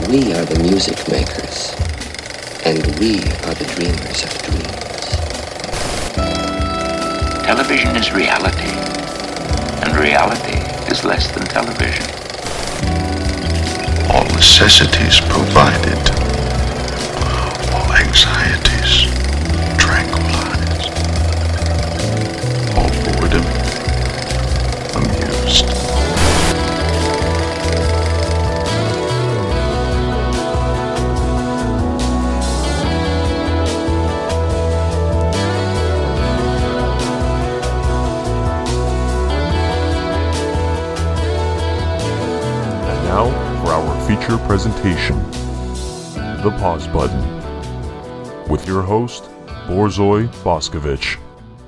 We are the music makers, and we are the dreamers of dreams. Television is reality, and reality is less than television. All necessities provided, all anxieties tranquilized, all boredom amused. Now for our feature presentation, The Pause Button, with your host, Borzoi Boskovich.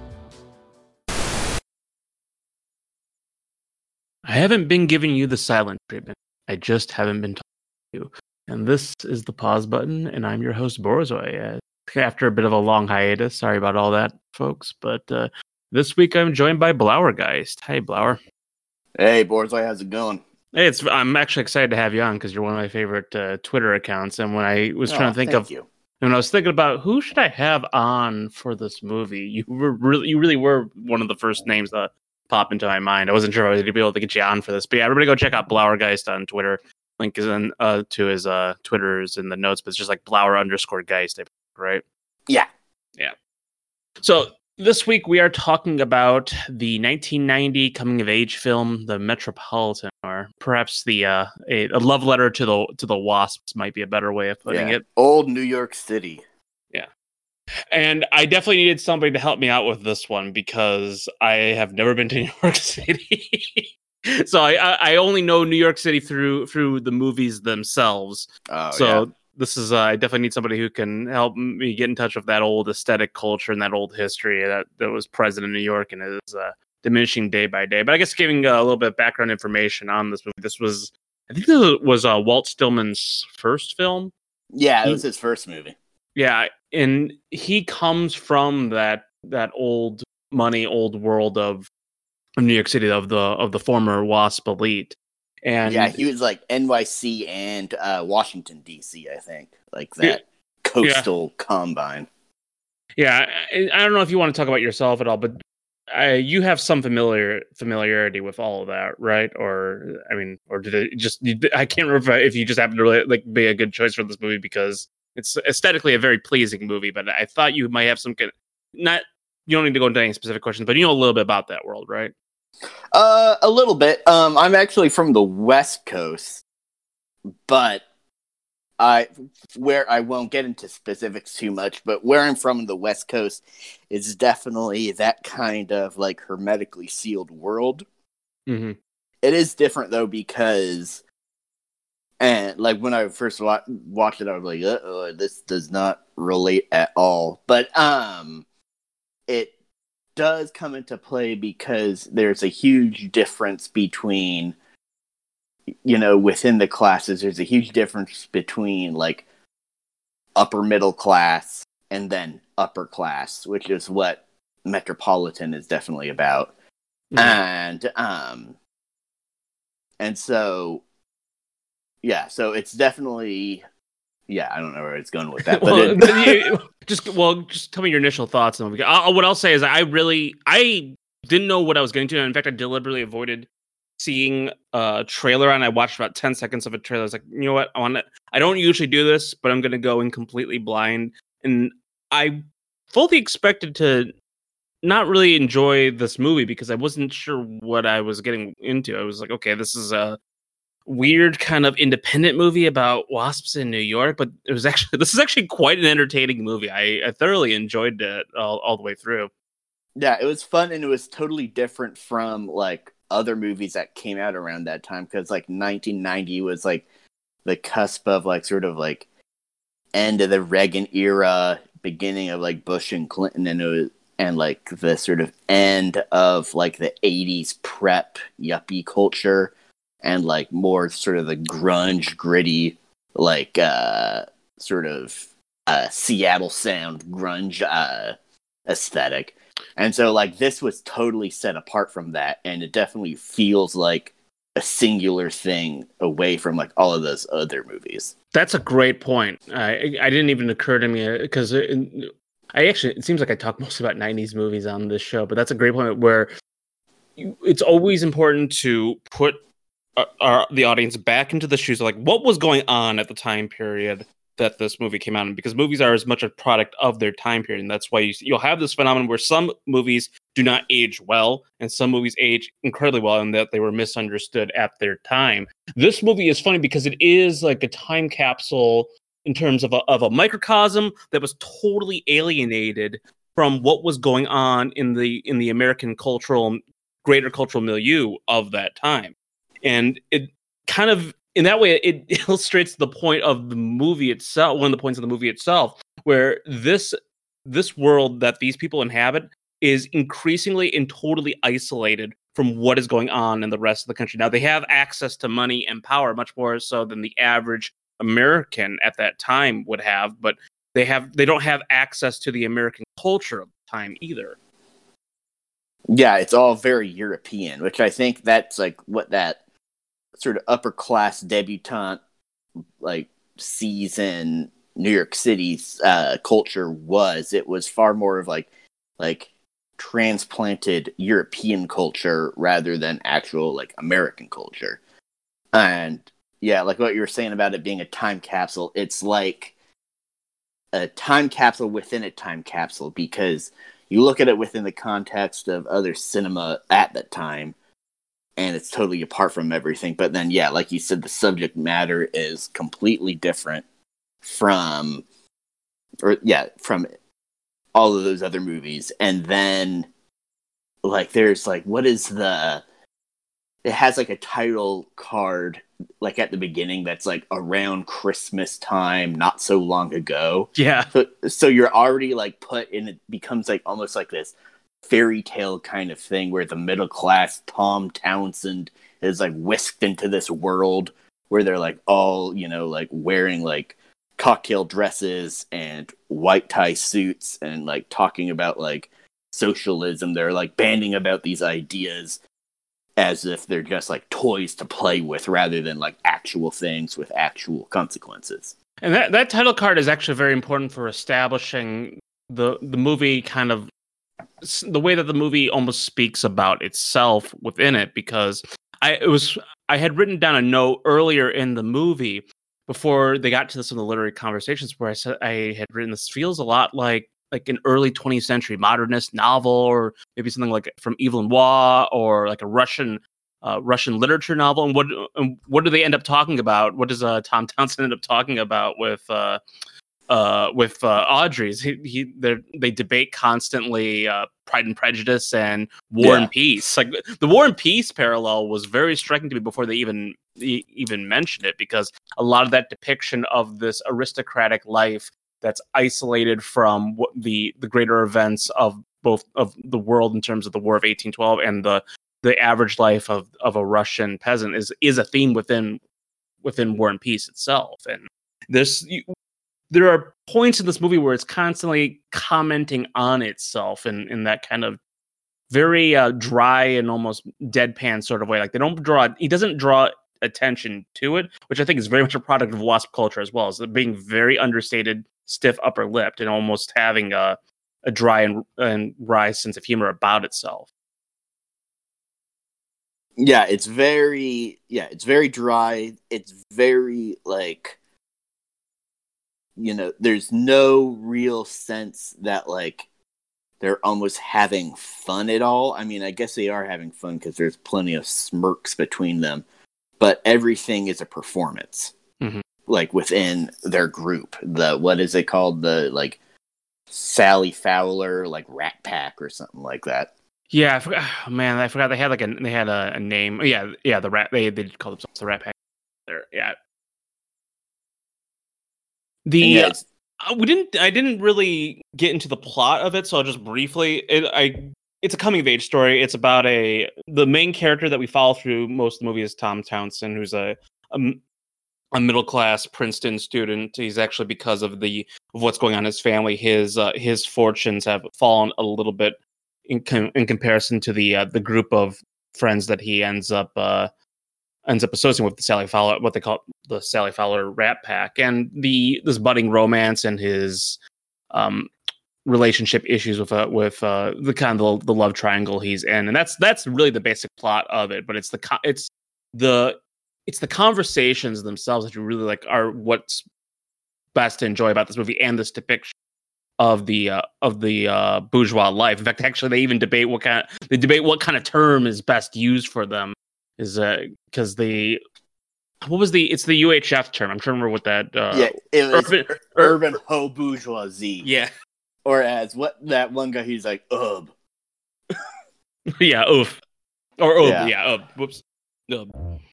I haven't been giving you the silent treatment. I just haven't been talking to you. And this is The Pause Button, and I'm your host, Borzoi. After a bit of a long hiatus, sorry about all that, folks, but this week I'm joined by Blauergeist. Hi, Blauer. Hey, Borzoi, how's it going? Hey, I'm actually excited to have you on because you're one of my favorite Twitter accounts. And when I was trying to think of, when I was thinking about who should I have on for this movie, you really were one of the first names that popped into my mind. I wasn't sure if I was going to be able to get you on for this, but yeah, everybody go check out Blauergeist on Twitter. Link is in to his Twitter's in the notes, but it's just like Blauer_Geist, right? Yeah. So this week we are talking about the 1990 coming-of-age film, The Metropolitan, or perhaps the a love letter to the Wasps might be a better way of putting it. Old New York City. Yeah, and I definitely needed somebody to help me out with this one because I have never been to New York City, so I only know New York City through the movies themselves. This is I definitely need somebody who can help me get in touch with that old aesthetic culture and that old history that was present in New York and is diminishing day by day. But I guess giving a little bit of background information on this movie. I think this was Walt Stillman's first film. Yeah, it was his first movie. Yeah, and he comes from that old money, old world of New York City, of the former WASP elite. And yeah, he was like NYC and Washington, D.C., I think. Like that coastal combine. Yeah, I don't know if you want to talk about yourself at all, but you have some familiarity with all of that, right? Or, I mean, or did it just... I can't remember if you just happened to really be a good choice for this movie because it's aesthetically a very pleasing movie, but I thought you might have some... You don't need to go into any specific questions, but you know a little bit about that world, right? A little bit. I'm actually from the West Coast, but I won't get into specifics too much, but where I'm from in the West Coast is definitely that kind of like hermetically sealed world. Mm-hmm. It is different though because, and like when I first watched it, I was like, this does not relate at all. But it does come into play because there's a huge difference between, within the classes, there's a huge difference between like upper middle class and then upper class, which is what Metropolitan is definitely about. Mm-hmm. And so, yeah, so it's definitely, yeah, I don't know where it's going with that, but just tell me your initial thoughts. And what I'll say is I didn't know what I was getting to. And in fact, I deliberately avoided seeing a trailer, and I watched about 10 seconds of a trailer. I was like, you know what? I don't usually do this, but I'm going to go in completely blind. And I fully expected to not really enjoy this movie because I wasn't sure what I was getting into. I was like, okay, this is a weird kind of independent movie about wasps in New York, but this is actually quite an entertaining movie. I thoroughly enjoyed it all the way through. Yeah, it was fun, and it was totally different from like other movies that came out around that time, because like 1990 was like the cusp of like sort of like end of the Reagan era, beginning of like Bush and Clinton, and like the sort of end of like the 80s prep yuppie culture. And like more sort of the grunge, gritty, like sort of Seattle sound grunge aesthetic. And so like this was totally set apart from that, and it definitely feels like a singular thing away from like all of those other movies. That's a great point. I didn't even occur to me because it seems like I talk most about 90s movies on this show, but that's a great point where it's always important to put the audience back into the shoes of like what was going on at the time period that this movie came out in, because movies are as much a product of their time period, and that's why you'll have this phenomenon where some movies do not age well and some movies age incredibly well, and that they were misunderstood at their time. This movie is funny because it is like a time capsule in terms of a microcosm that was totally alienated from what was going on in the American greater cultural milieu of that time. And it kind of, in that way, it illustrates the point of the movie itself, one of the points of the movie itself, where this world that these people inhabit is increasingly and totally isolated from what is going on in the rest of the country. Now, they have access to money and power much more so than the average American at that time would have, but they don't have access to the American culture of the time either. Yeah, it's all very European, which I think that's like what that sort of upper class debutante like sees in New York City's culture was. It was far more of like transplanted European culture rather than actual like American culture. And yeah, like what you were saying about it being a time capsule, it's like a time capsule within a time capsule, because you look at it within the context of other cinema at that time, and it's totally apart from everything. But then, yeah, like you said, the subject matter is completely different from all of those other movies. And then, like, there's like, it has like a title card, like at the beginning, that's like around Christmas time, not so long ago. Yeah. So you're already like put in, it becomes like almost like this fairy tale kind of thing where the middle class Tom Townsend is like whisked into this world where they're like all, like wearing like cocktail dresses and white tie suits and like talking about like socialism. They're like banding about these ideas as if they're just like toys to play with rather than like actual things with actual consequences. And that title card is actually very important for establishing the movie, kind of the way that the movie almost speaks about itself within it, because I had written down a note earlier in the movie before they got to some of the literary conversations where I said I had written, this feels a lot like an early 20th century modernist novel, or maybe something like from Yves Lenoir, or like a Russian literature novel. And what do they end up talking about? What does Tom Townsend end up talking about with Audrey's? They debate constantly Pride and Prejudice and War and Peace. Like the War and Peace parallel was very striking to me before they even mentioned it, because a lot of that depiction of this aristocratic life that's isolated from the greater events of both of the world in terms of the War of 1812 and the average life of a Russian peasant is a theme within War and Peace itself. And there are points in this movie where it's constantly commenting on itself in that kind of very dry and almost deadpan sort of way. Like he doesn't draw attention to it, which I think is very much a product of WASP culture as well, as being very understated, stiff upper lipped, and almost having a dry and wry sense of humor about itself. Yeah, it's very dry. It's very like, there's no real sense that like they're almost having fun at all. I mean, I guess they are having fun because there's plenty of smirks between them, but everything is a performance. Mm-hmm. Like within their group, what is it called? The like Sally Fowler like Rat Pack or something like that. Yeah, I forgot they had a name. Yeah, the Rat. They call themselves the Rat Pack. There, yeah. I didn't really get into the plot of it, so I'll just briefly. It's a coming of age story. It's about the main character that we follow through most of the movie is Tom Townsend, who's a middle class Princeton student. He's actually, because of what's going on in his family, his fortunes have fallen a little bit in comparison to the group of friends that he ends up ends up associating with the Sally Fowler, what they call the Sally Fowler Rat Pack, and this budding romance and his relationship issues with the kind of the love triangle he's in, and that's really the basic plot of it. But it's the conversations themselves that you really like are what's best to enjoy about this movie and this depiction of the bourgeois life. In fact, actually, they even debate what kind of term is best used for them. Is because it's the UHF term. I'm trying to remember what that. It was urban ho bourgeoisie. Yeah. Or as what that one guy, he's like, ub. Yeah, oof. Or ub, Yeah. ub. Whoops. Ub.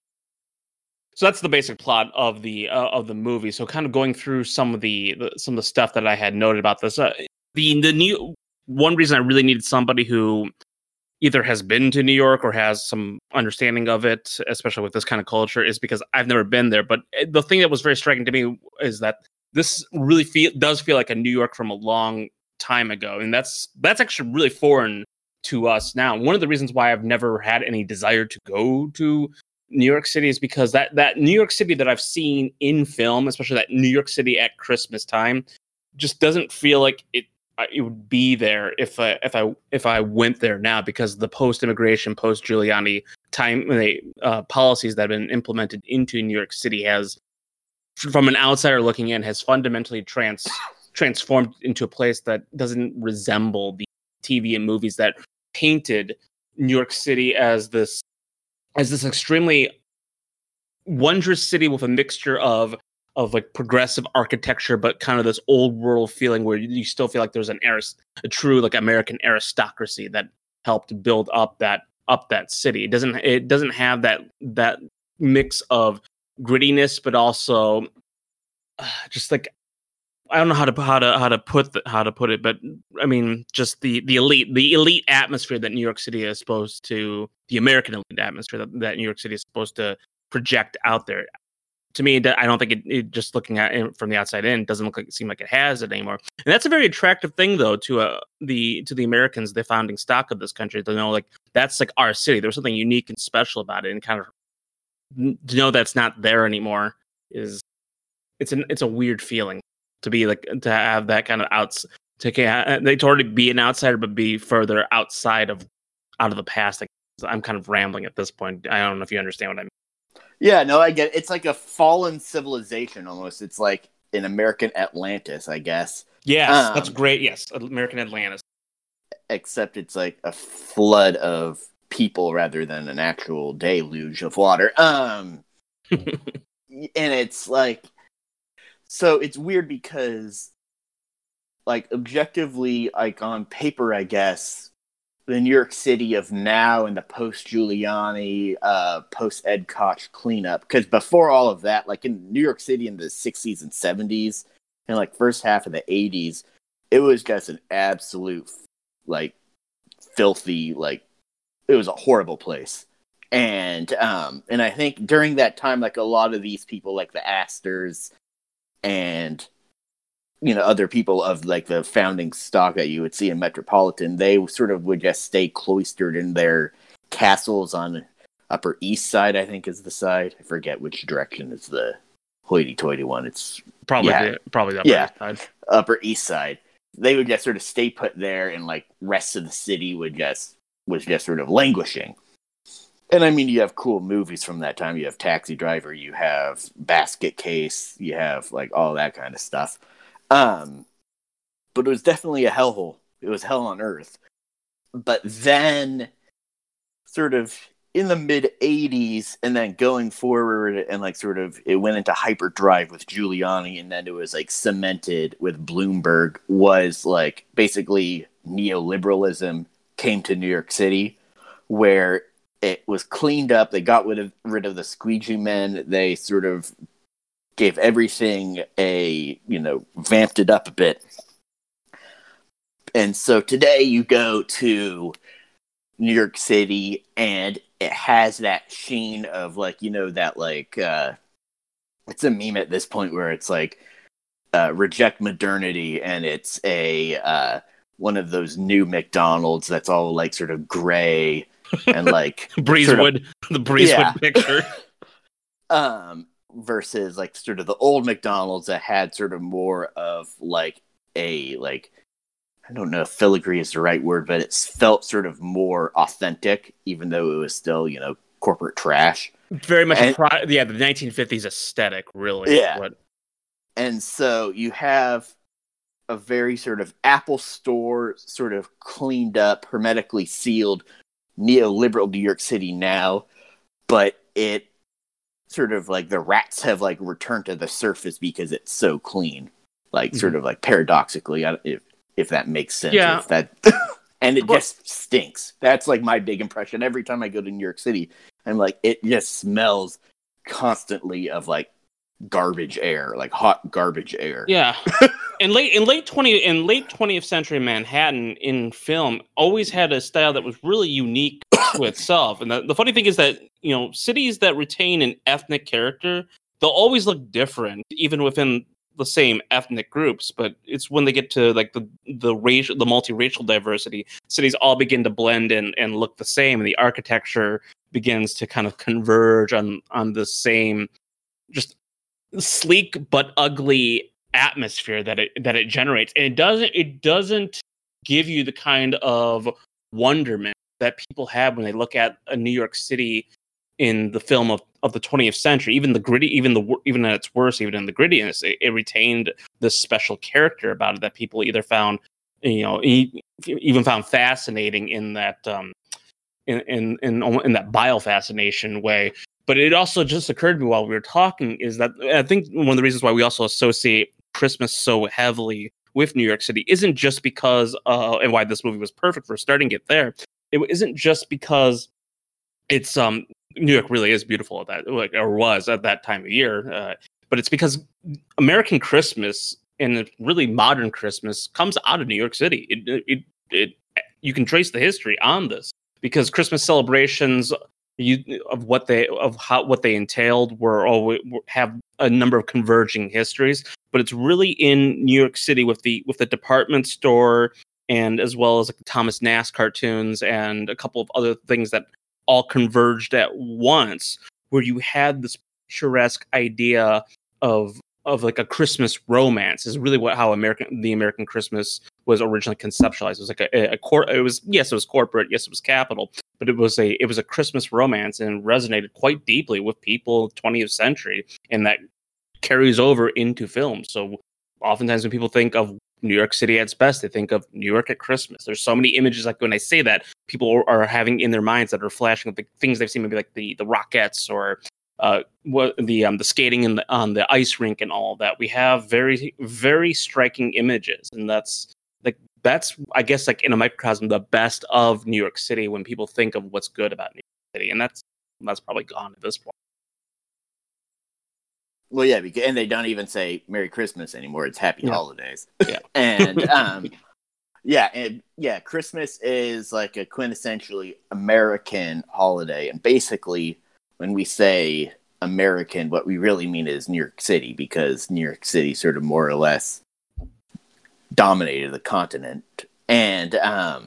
So that's the basic plot of the movie. So kind of going through some of the stuff that I had noted about this. The new one reason I really needed somebody who either has been to New York or has some understanding of it, especially with this kind of culture, is because I've never been there. But the thing that was very striking to me is that this really does feel like a New York from a long time ago, and that's actually really foreign to us now. One of the reasons why I've never had any desire to go to New York City is because that New York City that I've seen in film, especially that New York City at Christmas time, just doesn't feel like it would be there if I went there now, because the post-immigration, post-Giuliani policies that have been implemented into New York City has, from an outsider looking in, has fundamentally transformed into a place that doesn't resemble the TV and movies that painted New York City as this extremely wondrous city with a mixture of like progressive architecture, but kind of this old world feeling where you still feel like there's a true like American aristocracy that helped build up that city. It doesn't have that mix of grittiness, but also just like, I don't know how to put it, but I mean, just the elite atmosphere that New York City is supposed to, the American elite atmosphere that New York City is supposed to project out there. To me, I don't think it just looking at it from the outside in, doesn't seem like it has it anymore. And that's a very attractive thing, though, to the Americans, the founding stock of this country, to know like that's like our city. There's something unique and special about it, and kind of to know that's not there anymore it's a weird feeling. To be like, to have that kind of they already be an outsider, but be further out of the past. Like, I'm kind of rambling at this point. I don't know if you understand what I mean. Yeah, no, I get it. It's like a fallen civilization almost. It's like an American Atlantis, I guess. Yes, that's great. Yes, American Atlantis. Except it's like a flood of people rather than an actual deluge of water. And it's like, so it's weird because, like, objectively, like, on paper, I guess, the New York City of now and the post-Giuliani, post-Ed Koch cleanup, because before all of that, like, in New York City in the 60s and 70s, and, like, first half of the 80s, it was just an absolute, like, filthy, like, it was a horrible place. And I think during that time, like, a lot of these people, like the Astors, and, you know, other people of like the founding stock that you would see in Metropolitan, they sort of would just stay cloistered in their castles on Upper East Side, I think is the side. I forget which direction is the hoity-toity one. It's probably the Upper East Side. Upper East Side. They would just sort of stay put there, and like rest of the city was just sort of languishing. And I mean, you have cool movies from that time. You have Taxi Driver, you have Basket Case, you have like all that kind of stuff. But it was definitely a hellhole. It was hell on earth. But then, sort of in the mid 80s, and then going forward, and like sort of it went into hyperdrive with Giuliani, and then it was like cemented with Bloomberg, was like basically neoliberalism came to New York City, where it was cleaned up. They got rid of the squeegee men. They sort of gave everything vamped it up a bit. And so today you go to New York City and it has that sheen of like, that like, it's a meme at this point where it's like, reject modernity. And it's one of those new McDonald's that's all like sort of gray and like the Breezewood picture. Versus like sort of the old McDonald's that had sort of more of like a like, I don't know if filigree is the right word, but it felt sort of more authentic, even though it was still, you know, corporate trash. Very much, the 1950s aesthetic, really. Yeah. And so you have a very sort of Apple Store, sort of cleaned up, hermetically sealed, neoliberal New York City now, but it sort of like the rats have like returned to the surface because it's so clean, like sort of like paradoxically, if that makes sense. Yeah. If that and it just stinks. That's like my big impression. Every time I go to New York City, I'm like, it just smells constantly of like garbage air, like hot garbage air. Yeah. In late 20th century Manhattan in film always had a style that was really unique to itself. And the funny thing is that, you know, cities that retain an ethnic character, they'll always look different, even within the same ethnic groups. But it's when they get to like the multiracial diversity, cities all begin to blend and look the same, and the architecture begins to kind of converge on the same, just sleek but ugly atmosphere that it generates. And it doesn't give you the kind of wonderment that people have when they look at a New York City in the film of the 20th century. Even the gritty, even at its worst, even in the grittiness, it retained this special character about it that people either found, you know, even found fascinating in that in that bile fascination way. But it also just occurred to me while we were talking is that I think one of the reasons why we also associate Christmas so heavily with New York City isn't just because, and why this movie was perfect for starting it there. It isn't just because it's New York really is beautiful at that, like, or was at that time of year, but it's because American Christmas and really modern Christmas comes out of New York City. It you can trace the history on this because Christmas celebrations what they entailed have a number of converging histories, but it's really in New York City with the department store, and as well as like the Thomas Nast cartoons and a couple of other things that all converged at once, where you had this picturesque idea of like a Christmas romance is really how the American Christmas was originally conceptualized. It was like it was corporate, yes, it was capital, but it was a Christmas romance and resonated quite deeply with people of the 20th century, and that carries over into film. So oftentimes when people think of New York City at its best, they think of New York at Christmas. There's so many images, like when I say that, people are having in their minds that are flashing of the things they've seen, maybe like the Rockettes or the skating on the ice rink and all of that. We have very, very striking images, and that's I guess like in a microcosm the best of New York City when people think of what's good about New York City, and that's probably gone at this point. Well, yeah, and they don't even say Merry Christmas anymore. It's Happy Holidays. Yeah. And Christmas is like a quintessentially American holiday. And basically, when we say American, what we really mean is New York City, because New York City sort of more or less dominated the continent. And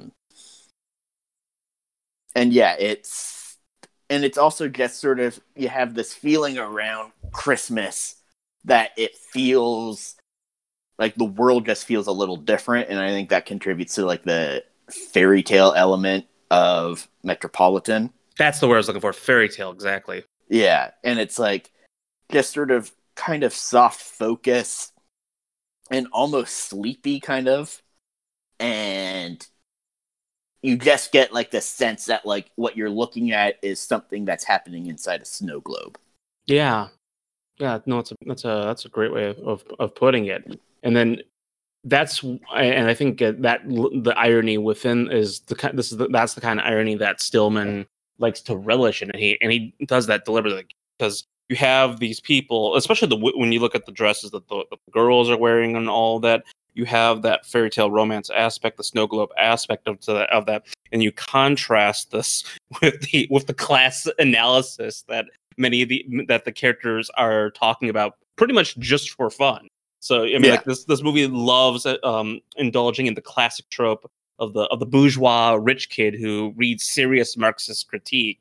it's also just sort of, you have this feeling around Christmas that it feels like the world just feels a little different. And I think that contributes to like the fairy tale element of Metropolitan. That's the word I was looking for. Fairy tale, exactly. Yeah. And it's like just sort of kind of soft focus and almost sleepy kind of. And you just get like the sense that like what you're looking at is something that's happening inside a snow globe. Yeah. No, that's a great way of putting it. And then that's I think that the irony within is that's the kind of irony that Stillman likes to relish in, and he does that deliberately, because you have these people, especially when you look at the dresses that the girls are wearing and all that. You have that fairy tale romance aspect, the snow globe aspect of that, and you contrast this with the class analysis that that the characters are talking about, pretty much just for fun. So I mean, like this movie loves indulging in the classic trope of the bourgeois rich kid who reads serious Marxist critique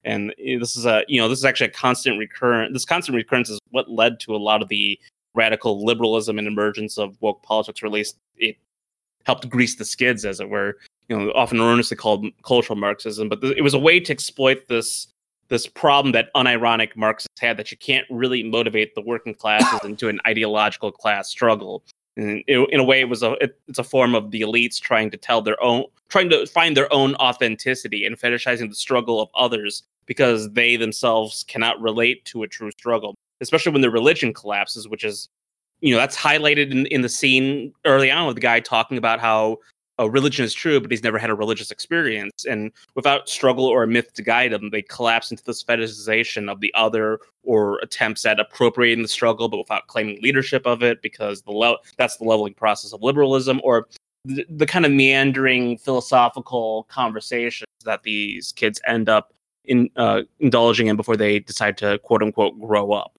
And this is actually a constant recurrence. This constant recurrence is what led to a lot of the radical liberalism and emergence of woke politics, or at least it helped grease the skids, as it were. Often erroneously called cultural Marxism, but it was a way to exploit this problem that unironic Marxists had, that you can't really motivate the working classes into an ideological class struggle. And in a way, it's a form of the elites trying to find their own authenticity and fetishizing the struggle of others because they themselves cannot relate to a true struggle, especially when their religion collapses, which is, that's highlighted in the scene early on with the guy talking about how religion is true, but he's never had a religious experience. And without struggle or a myth to guide them, they collapse into this fetishization of the other, or attempts at appropriating the struggle, but without claiming leadership of it, because that's the leveling process of liberalism, or the kind of meandering philosophical conversations that these kids end up indulging in before they decide to, quote unquote, grow up.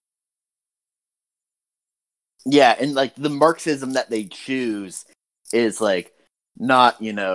Yeah, and like the Marxism that they choose is like not,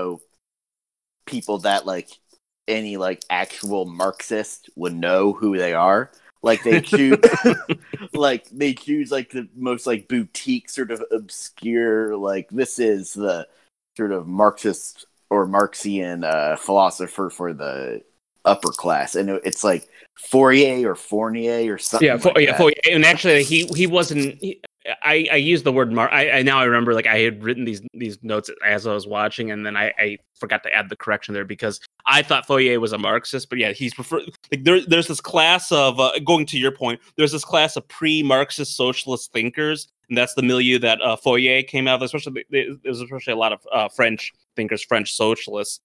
people that like any like actual Marxist would know who they are. Like they choose like the most like boutique sort of obscure, like this is the sort of Marxist or Marxian philosopher for the upper class, and it's like Fourier or something. Yeah, Fourier. And actually, he wasn't. I used the word I now I remember, like I had written these notes as I was watching, and then I forgot to add the correction there because I thought Fourier was a Marxist, but yeah, he's preferred. Like there's this class of going to your point. There's this class of pre-Marxist socialist thinkers, and that's the milieu that Fourier came out of. Especially there's especially a lot of French thinkers, French socialists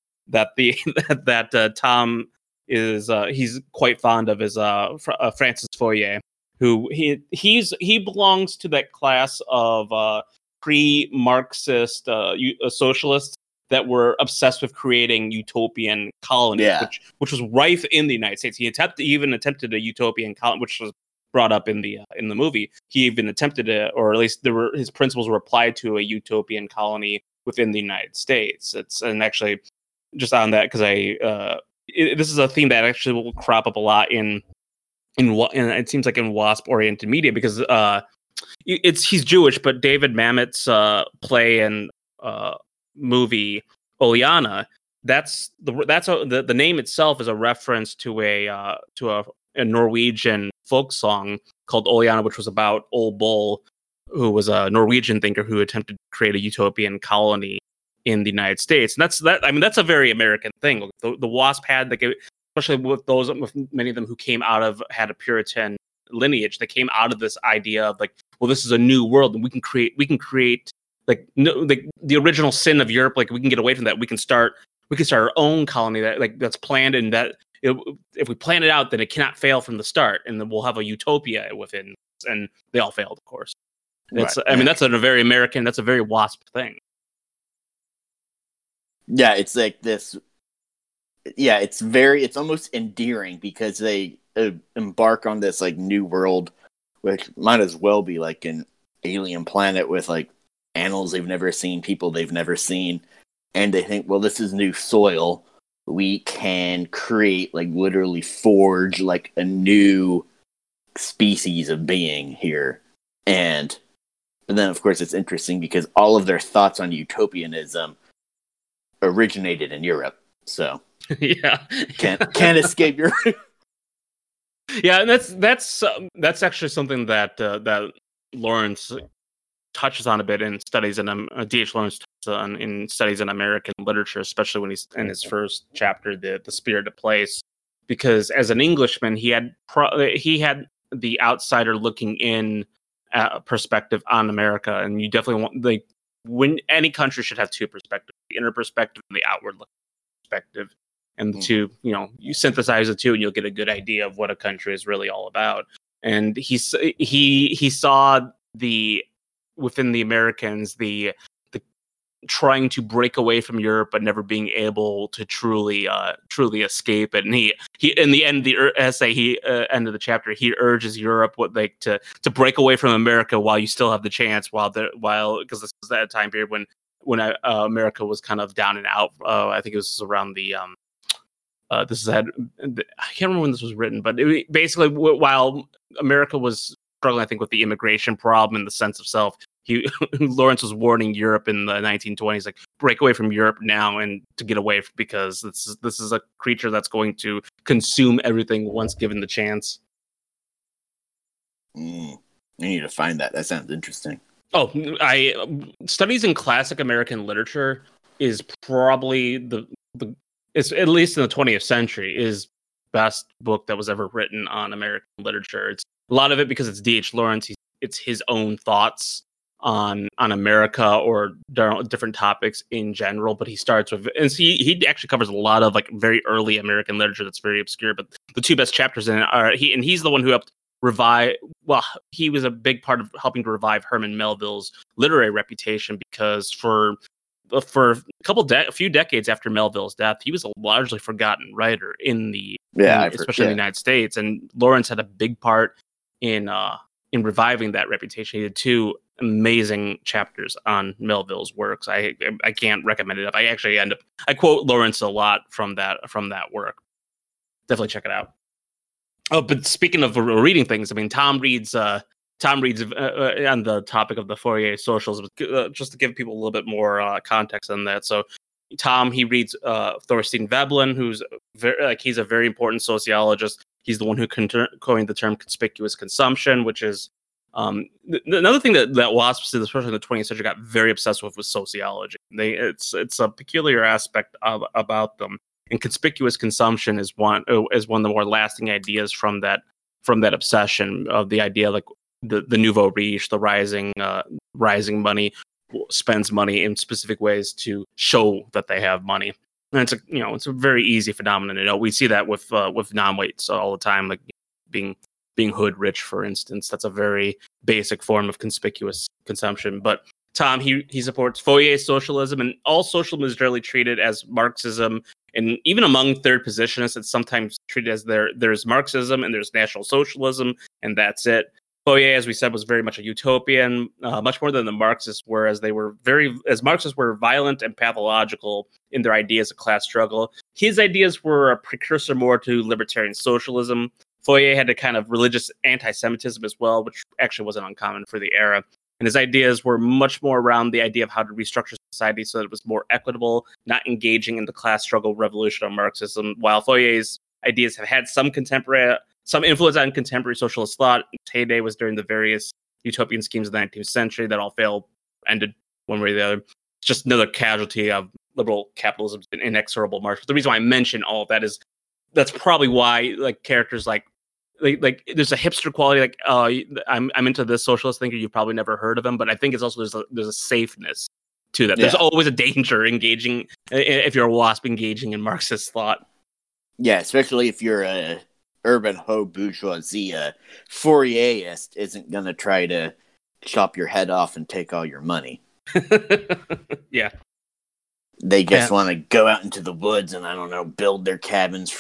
that Tom is he's quite fond of, is Francis Fourier, who he belongs to that class of pre-Marxist socialists that were obsessed with creating utopian colonies, which was rife in the United States. He attempted a utopian colony, which was brought up in the movie. He even attempted it, or at least his principles were applied to a utopian colony within the United States. And actually, just on that, because this is a theme that actually will crop up a lot in it seems like in WASP-oriented media, because he's Jewish, but David Mamet's play and movie Oleana, the name itself is a reference to a Norwegian folk song called Oleana, which was about Ole Bull, who was a Norwegian thinker who attempted to create a utopian colony in the United States. And that's a very American thing. The WASP had, like, especially with many of them who had a Puritan lineage, that came out of this idea of like, well, this is a new world, and we can create like the original sin of Europe. Like we can get away from that. We can start our own colony that's planned, and that if we plan it out, then it cannot fail from the start, and then we'll have a utopia within. And they all failed, of course. Right. I mean, that's a very American. That's a very WASP thing. Yeah, it's like this. Yeah, it's almost endearing because they embark on this like new world, which might as well be like an alien planet with like animals they've never seen, people they've never seen, and they think, well, this is new soil. We can create, like, literally forge like a new species of being here. And then, of course, it's interesting because all of their thoughts on utopianism originated in Europe. So yeah, can't escape your. Yeah, and that's actually something that Lawrence touches on a bit in studies, and D.H. Lawrence touches on in studies in American literature, especially when he's in his first chapter, the Spirit of Place, because as an Englishman, he had the outsider looking in perspective on America, and you definitely want when any country should have two perspectives: the inner perspective and the outward looking perspective. And the two, you synthesize the two, and you'll get a good idea of what a country is really all about. And he saw within the Americans the trying to break away from Europe, but never being able to truly escape it. And he in the end of the essay, end of the chapter, he urges Europe to break away from America while you still have the chance, because this was that time period when America was kind of down and out. I think it was around the this is I can't remember when this was written, but basically while America was struggling, I think, with the immigration problem and the sense of self, Lawrence was warning Europe in the 1920s, like, break away from Europe now and to get away, because this is a creature that's going to consume everything once given the chance. I need to find that. That sounds interesting. Oh, studies in classic American literature is probably it's at least in the 20th century is best book that was ever written on American literature. It's a lot of it because it's D.H. Lawrence. It's his own thoughts on America or different topics in general, but he starts with, and he actually covers a lot of like very early American literature that's very obscure. But the two best chapters in it are he's the one who helped revive. Well, he was a big part of helping to revive Herman Melville's literary reputation, because for a few decades after Melville's death, he was a largely forgotten writer especially in the United States. And Lawrence had a big part in reviving that reputation. He did 2 amazing chapters on Melville's works. I can't recommend it enough. I quote Lawrence a lot from that work. Definitely check it out. Oh, but speaking of reading things, I mean, Tom reads on the topic of the Fourier socialism, just to give people a little bit more context on that. So Tom, he reads Thorstein Veblen, who's he's a very important sociologist. He's the one who coined the term conspicuous consumption, which is another thing that WASPs, especially in the 20th century, got very obsessed with was sociology. It's a peculiar aspect about them, and conspicuous consumption is one of the more lasting ideas from that obsession of the idea, like the nouveau riche, the rising money spends money in specific ways to show that they have money. And it's a very easy phenomenon. We see that with non-whites all the time, like being hood rich, for instance. That's a very basic form of conspicuous consumption. But Tom, he supports Fourier's socialism, and all socialism is generally treated as Marxism. And even among third positionists, it's sometimes treated as there's Marxism and there's National Socialism, and that's it. Fourier, as we said, was very much a utopian, much more than the Marxists were, as Marxists were violent and pathological in their ideas of class struggle. His ideas were a precursor more to libertarian socialism. Fourier had a kind of religious anti-Semitism as well, which actually wasn't uncommon for the era. And his ideas were much more around the idea of how to restructure society so that it was more equitable, not engaging in the class struggle revolution of Marxism. While Fourier's ideas have had some influence on contemporary socialist thought, its heyday was during the various utopian schemes of the 19th century that all ended one way or the other. It's just another casualty of liberal capitalism's inexorable march. But the reason why I mention all of that is that's probably why, like, characters like there's a hipster quality, like, I'm into this socialist thinker, you've probably never heard of him, but I think it's also there's a safeness to that. Yeah. There's always a danger engaging, if you're a WASP, engaging in Marxist thought. Yeah, especially if you're a urban ho bourgeoisie. Fourierist isn't going to try to chop your head off and take all your money. Yeah. They just want to go out into the woods and, I don't know, build their cabins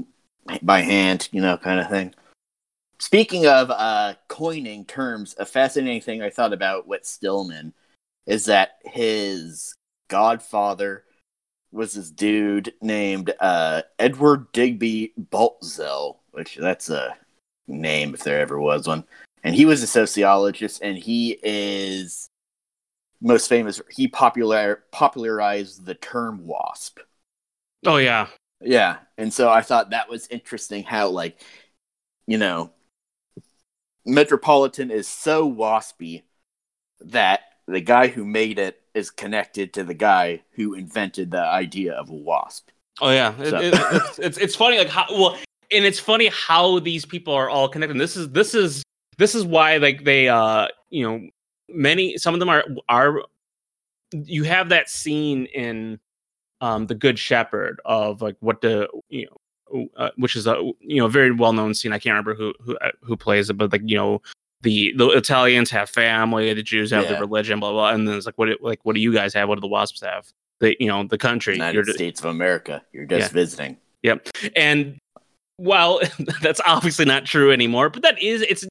by hand, kind of thing. Speaking of coining terms, a fascinating thing I thought about with Stillman is that his godfather was this dude named Edward Digby Baltzell, which that's a name if there ever was one. And he was a sociologist, and he is most famous. He popularized the term WASP. Oh, yeah. Yeah, and so I thought that was interesting how, like, Metropolitan is so WASPy that the guy who made it is connected to the guy who invented the idea of a WASP. Oh yeah, so. It's funny, like, and it's funny how these people are all connected. This is why, like, they some of them are you have that scene in The Good Shepherd of, like, which is a very well known scene. I can't remember who plays it, but, like, the Italians have family, the Jews have their religion, blah blah, and then it's like, what do you guys have? What do the WASPs have? The country, United States of America. You're just visiting. Yep. And while that's obviously not true anymore, but it's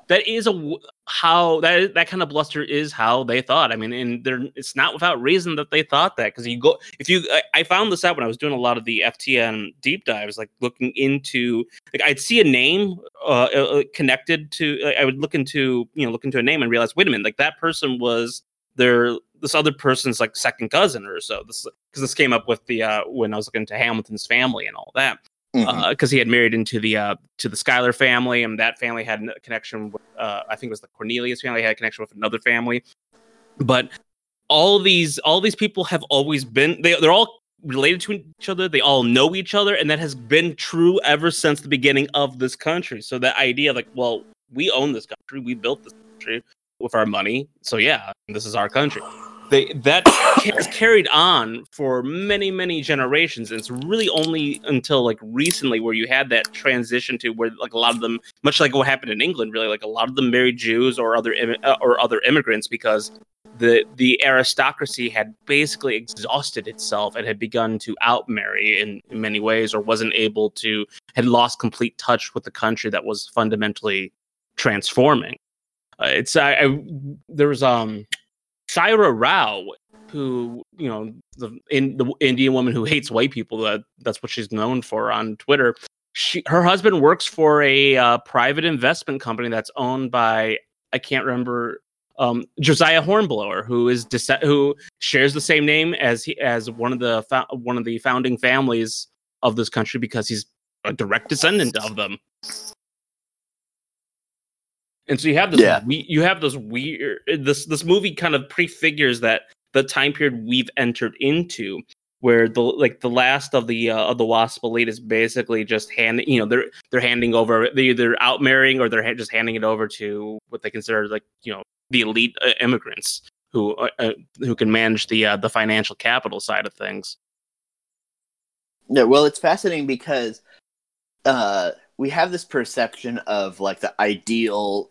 that is how that kind of bluster is how they thought. I mean, and it's not without reason that they thought that, because I found this out when I was doing a lot of the FTN deep dives, like looking into, like, I'd see a name connected to, like, I would look into a name and realize, wait a minute, like that person was this other person's like second cousin or so. Because this came up with the when I was looking into Hamilton's family and all that. Because he had married into the Schuyler family, and that family had a connection with, I think it was the Cornelius family, had a connection with another family. But all these people have always been, they're all related to each other, they all know each other, and that has been true ever since the beginning of this country. So that idea of like, well, we own this country, we built this country with our money, so yeah, this is our country. That has carried on for many, many generations. And it's really only until like recently where you had that transition to where like a lot of them, much like what happened in England, really, like a lot of them married Jews or other immigrants, because the aristocracy had basically exhausted itself and had begun to outmarry in many ways, or had lost complete touch with the country that was fundamentally transforming. There was Shaira Rao, who, the Indian woman who hates white people, that's what she's known for on Twitter. Her husband works for a private investment company that's owned by, I can't remember, Josiah Hornblower, who shares the same name as one of the founding families of this country, because he's a direct descendant of them. And so you have this weird. This movie kind of prefigures that the time period we've entered into, where the last of the WASP elite is basically just they're handing over, they're either outmarrying or they're just handing it over to what they consider like the elite immigrants who can manage the financial capital side of things. Yeah, well, it's fascinating because we have this perception of like the ideal,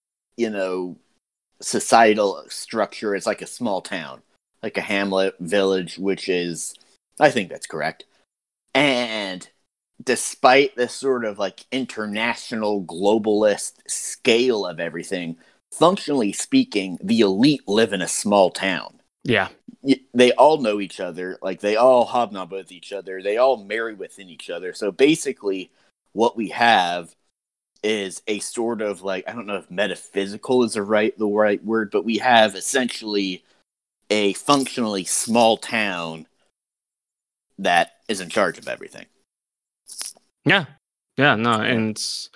societal structure is like a small town, like a hamlet, village, which is, I think that's correct. And despite this sort of like international globalist scale of everything, functionally speaking, the elite live in a small town. Yeah. They all know each other, like they all hobnob with each other, they all marry within each other. So basically what we have is a sort of like, I don't know if metaphysical is the right word, but we have essentially a functionally small town that is in charge of everything. Yeah, no, and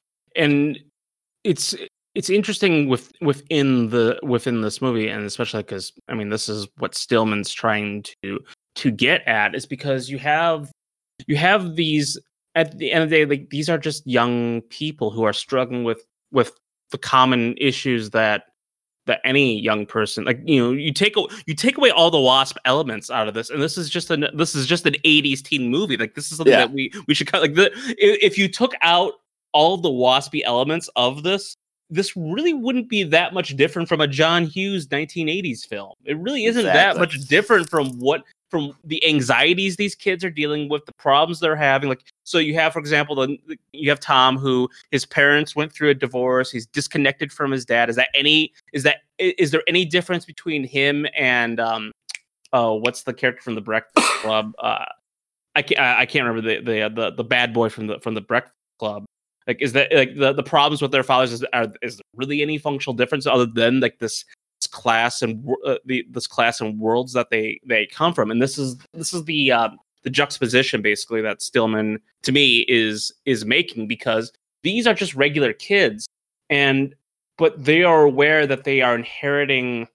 it's interesting within this movie, and especially because I mean this is what Stillman's trying to get at, is because you have these. At the end of the day, like, these are just young people who are struggling with the common issues that any young person, like, you take away all the WASP elements out of this, and this is just an 80s teen movie. Like, this is something that we should cut. Like, if you took out all the WASPy elements of this really wouldn't be that much different from a John Hughes 1980s film. It really isn't that much different from the anxieties these kids are dealing with, the problems they're having. Like, so you have, for example, you have Tom, who his parents went through a divorce. He's disconnected from his dad. Is there any difference between him and what's the character from the Breakfast Club? I can't remember the bad boy from the Breakfast Club. Like, is that like the problems with their fathers? Is there really any functional difference other than like this class and this class and worlds that they come from? And this is the juxtaposition basically that Stillman, to me, is making, because these are just regular kids, but they are aware that they are inheriting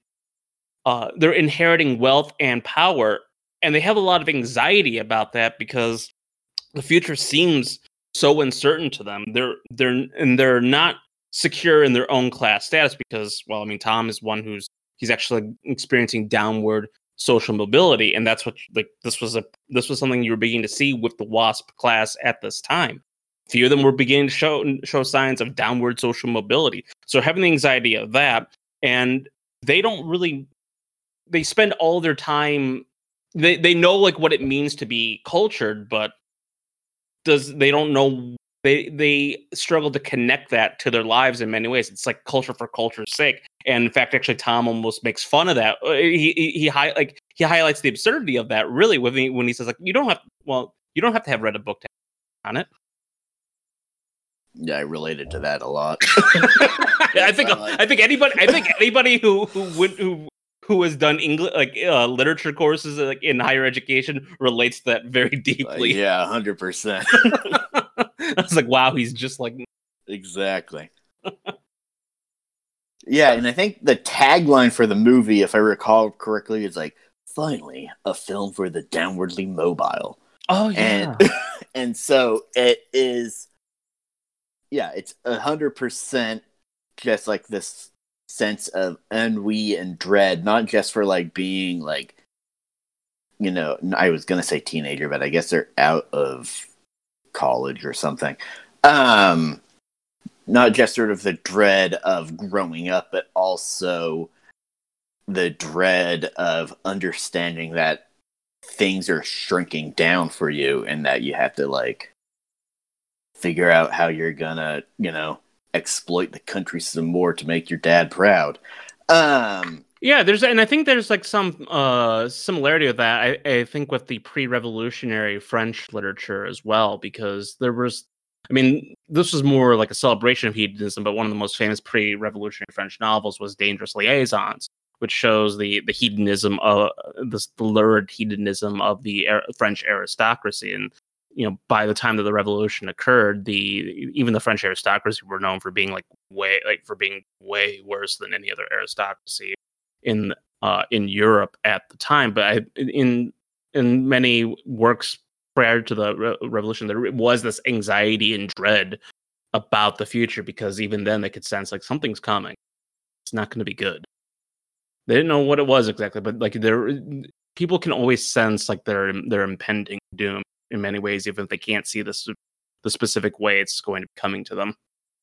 wealth and power, and they have a lot of anxiety about that because the future seems so uncertain to them. They're not secure in their own class status because, well, I mean, Tom is one he's actually experiencing downward social mobility, and that's what, like, this was something you were beginning to see with the WASP class at this time. A few of them were beginning to show signs of downward social mobility. So having the anxiety of that, and they spend all their time, they know like what it means to be cultured, but they don't know they struggle to connect that to their lives in many ways. It's like culture for culture's sake. And in fact, actually, Tom almost makes fun of that. He highlights the absurdity of that really when he says like you don't have to have read a book to on it. Yeah, I related to that a lot. I think anybody who has done English literature courses like in higher education relates to that very deeply. Yeah, 100%. I was like, wow, he's just like exactly. Yeah, and I think the tagline for the movie, if I recall correctly, is like, "Finally, a film for the downwardly mobile." Oh yeah, and so it is. Yeah, it's 100% just like this sense of ennui and dread, not just for like being like, I was gonna say teenager, but I guess they're out of college or something. Not just sort of the dread of growing up, but also the dread of understanding that things are shrinking down for you and that you have to like figure out how you're gonna, exploit the country some more to make your dad proud. Yeah, and I think there's like some similarity with that. I think with the pre-revolutionary French literature as well, because this was more like a celebration of hedonism, but one of the most famous pre-revolutionary French novels was Dangerous Liaisons, which shows the hedonism of the lurid hedonism of the French aristocracy. And by the time that the revolution occurred, even the French aristocracy were known for being way worse than any other aristocracy in Europe at the time. But in many works prior to the revolution, there was this anxiety and dread about the future, because even then they could sense like something's coming. It's not going to be good. They didn't know what it was exactly, but like people can always sense like their impending doom in many ways, even if they can't see the specific way it's going to be coming to them.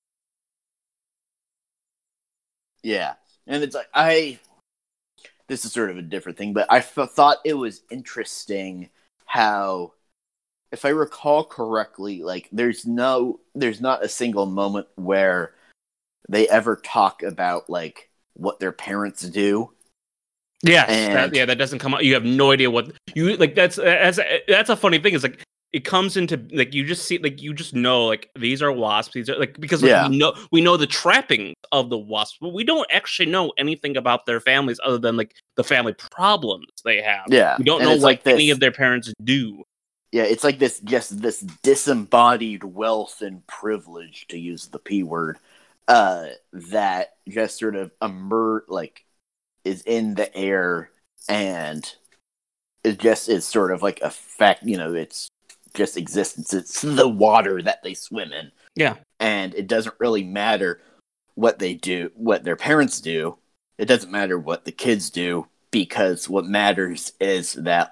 Yeah, and it's like this is sort of a different thing, but I thought it was interesting how, if I recall correctly, like there's not a single moment where they ever talk about like what their parents do. Yeah, that doesn't come out. You have no idea what you like. That's a funny thing. Is like it comes into like you just know like these are wasps. These are like because we know the trappings of the wasps, but we don't actually know anything about their families other than like the family problems they have. Yeah, we don't know what any of their parents do. Yeah, it's like this disembodied wealth and privilege, to use the P word, that just sort of is in the air, and it just is sort of like a fact, it's just existence. It's the water that they swim in. Yeah. And it doesn't really matter what they do, what their parents do. It doesn't matter what the kids do, because what matters is that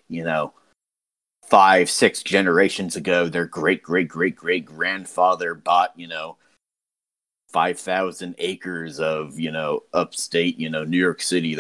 5-6 generations ago, their great grandfather bought, 5,000 acres of, upstate, New York City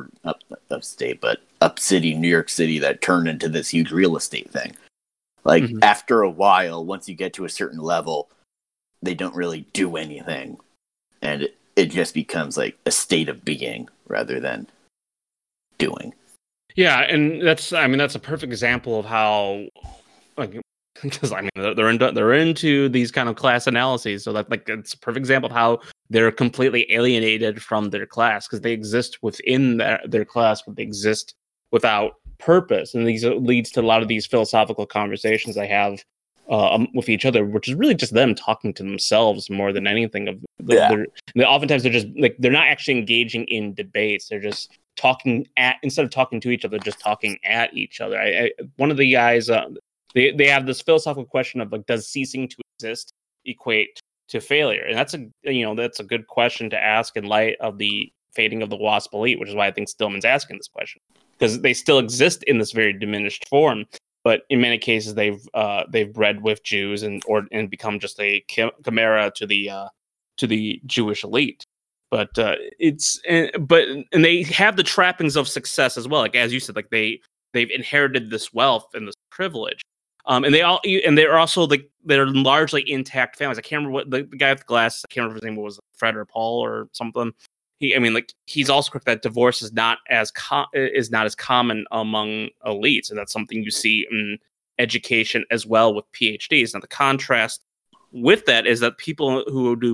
upcity New York City that turned into this huge real estate thing. Like, after a while, once you get to a certain level, they don't really do anything. And it just becomes like a state of being rather than doing. Yeah, and that's a perfect example of how, like, because they're into these kind of class analyses, so that like it's a perfect example of how they're completely alienated from their class, because they exist within their class, but they exist without purpose, and these leads to a lot of these philosophical conversations they have with each other, which is really just them talking to themselves more than anything. Oftentimes they're just like they're not actually engaging in debates; they're just instead of talking to each other, just talking at each other. One of the guys. They have this philosophical question of like, does ceasing to exist equate to failure? And that's a good question to ask in light of the fading of the WASP elite, which is why I think Stillman's asking this question, because they still exist in this very diminished form, but in many cases they've bred with Jews and become just a chimera to the Jewish elite. But and they have the trappings of success as well. Like as you said, like they've inherited this wealth and this privilege. And they're also like they're largely intact families. I can't remember what the guy with the glasses. I can't remember his name was Fred or Paul or something. He's also correct that divorce is not as common among elites, and that's something you see in education as well with PhDs. Now the contrast with that is that people who do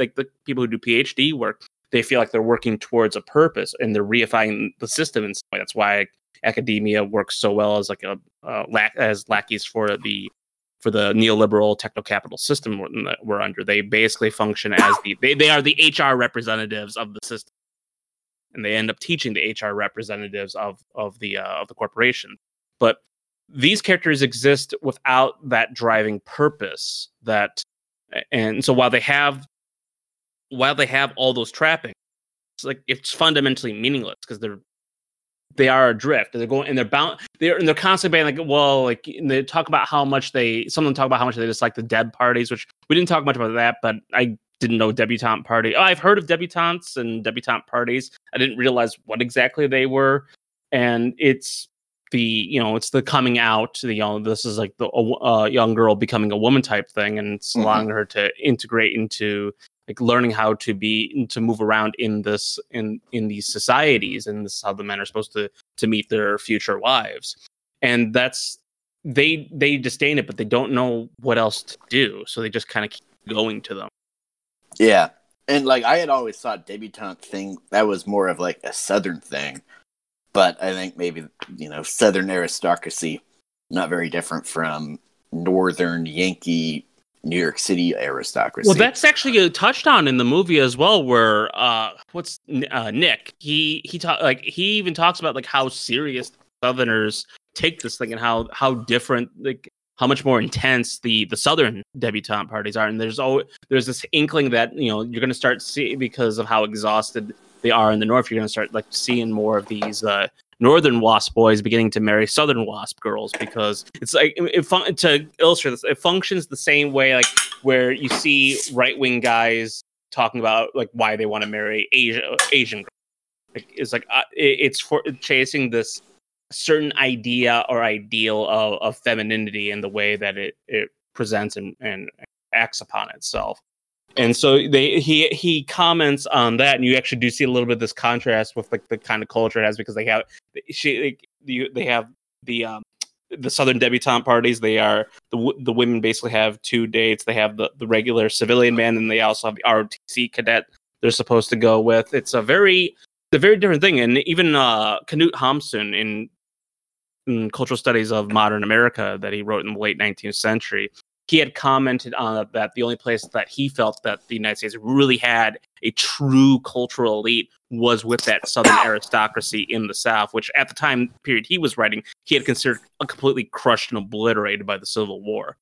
PhD work, they feel like they're working towards a purpose and they're reifying the system in some way. That's why academia works so well as like as lackeys for the neoliberal techno-capital system we're under. They basically function as they are the HR representatives of the system, and they end up teaching the HR representatives of the corporation. But these characters exist without that driving purpose. And so while they have all those trappings, it's fundamentally meaningless because they are adrift. They're going and they're constantly being like, well, like they talk about how much someone talk about how much they dislike the Deb parties, which we didn't talk much about that, but I didn't know debutante party. Oh, I've heard of debutantes and debutante parties. I didn't realize what exactly they were. And it's the coming out, this is like the young girl becoming a woman type thing, and it's allowing her to integrate into like learning how to move around in these societies, and this is how the men are supposed to meet their future wives. And that's they disdain it, but they don't know what else to do, so they just kind of keep going to them. Yeah, and like I had always thought debutante thing that was more of like a Southern thing, but I think maybe Southern aristocracy not very different from Northern Yankee New York City aristocracy. Well, that's actually touched on in the movie as well, where Nick he even talks about like how serious Southerners take this thing and how different, like how much more intense the Southern debutante parties are. And there's this inkling that you're going to start seeing, because of how exhausted they are in the North, you're going to start like seeing more of these Northern WASP boys beginning to marry Southern WASP girls, because it's like to illustrate this, it functions the same way, like where you see right-wing guys talking about like why they want to marry Asian girls. Like, it's like it's for chasing this certain idea or ideal of femininity in the way that it presents and acts upon itself. And so he comments on that, and you actually do see a little bit of this contrast with like the kind of culture it has, because they have the Southern debutante parties. They are the women basically have two dates. They have the regular civilian man, and they also have the ROTC cadet they're supposed to go with. It's a very different thing. And even Knut Hamsun in Cultural Studies of Modern America that he wrote in the late 19th century, he had commented on that the only place that he felt that the United States really had a true cultural elite was with that Southern aristocracy in the South, which at the time period he was writing, he had considered completely crushed and obliterated by the Civil War.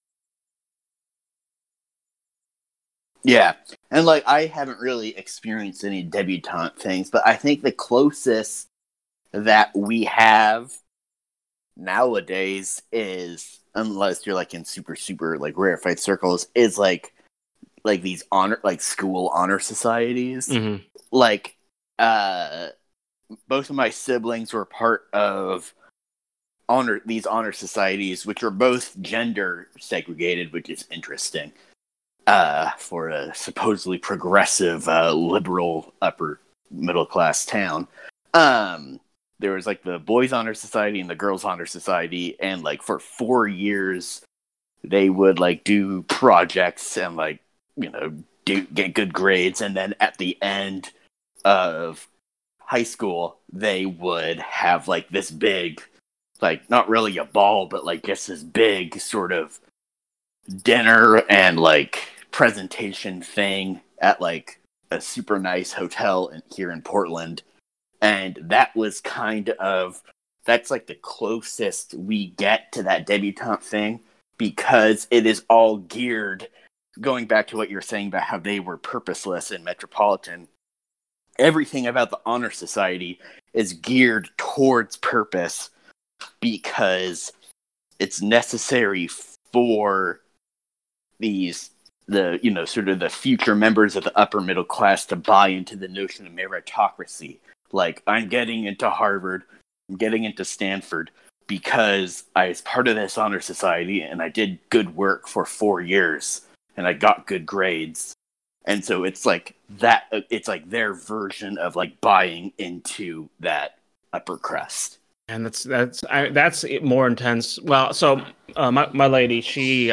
Yeah, and like I haven't really experienced any debutante things, but I think the closest that we have nowadays is, unless you're like in super like rarefied circles, is like these school honor societies. Mm-hmm. Like both of my siblings were part of these honor societies, which are both gender segregated, which is interesting for a supposedly progressive liberal upper middle class town. There was like the Boys Honor Society and the Girls Honor Society, and like for 4 years they would like do projects and like get good grades, and then at the end of high school they would have like this big, like not really a ball, but like just this big sort of dinner and like presentation thing at like a super nice hotel here in Portland. And that was that's like the closest we get to that debutante thing, because it is all geared, going back to what you were saying about how they were purposeless in Metropolitan, everything about the Honor Society is geared towards purpose, because it's necessary for sort of the future members of the upper middle class to buy into the notion of meritocracy. Like, I'm getting into Harvard, I'm getting into Stanford because I was part of this honor society and I did good work for 4 years and I got good grades. And so it's like that, it's like their version of like buying into that upper crust. And that's more intense. Well, so my lady, she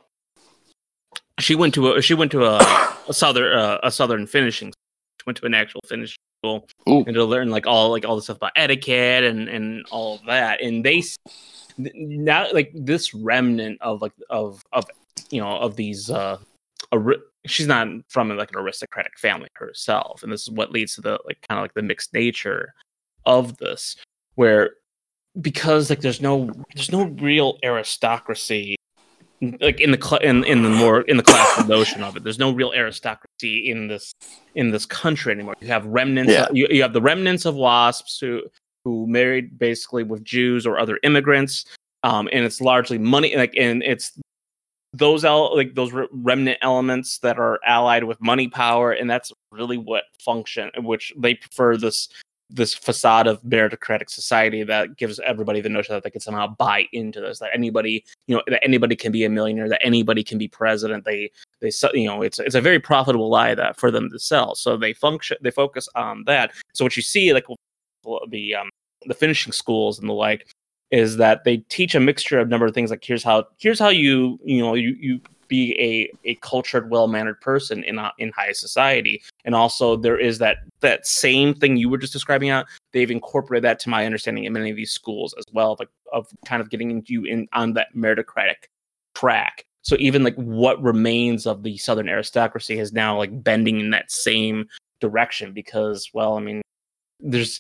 went to a southern finishing. She went to an actual finishing school. Ooh. And to learn like all the stuff about etiquette and all of that. And they now like this remnant of these. She's not from like an aristocratic family herself, and this is what leads to the like kind of like the mixed nature of this, where because like there's no real aristocracy like in the classical notion of it. There's no real aristocracy in this country anymore. You have remnants. Yeah. You have the remnants of WASPs who married basically with Jews or other immigrants, and it's largely money. Like, and it's those remnant elements that are allied with money power, and that's really what function. Which they prefer this facade of meritocratic society that gives everybody the notion that they can somehow buy into this, that anybody can be a millionaire, that anybody can be president. They it's a very profitable lie that for them to sell. So they focus on that. So what you see like the finishing schools and the like is that they teach a mixture of number of things, like here's how you be a cultured, well-mannered person in high society. And also there is that same thing you were just describing out. They've incorporated that, to my understanding, in many of these schools as well, like of kind of getting you on that meritocratic track. So even like what remains of the Southern aristocracy is now like bending in that same direction, because, well, I mean, there's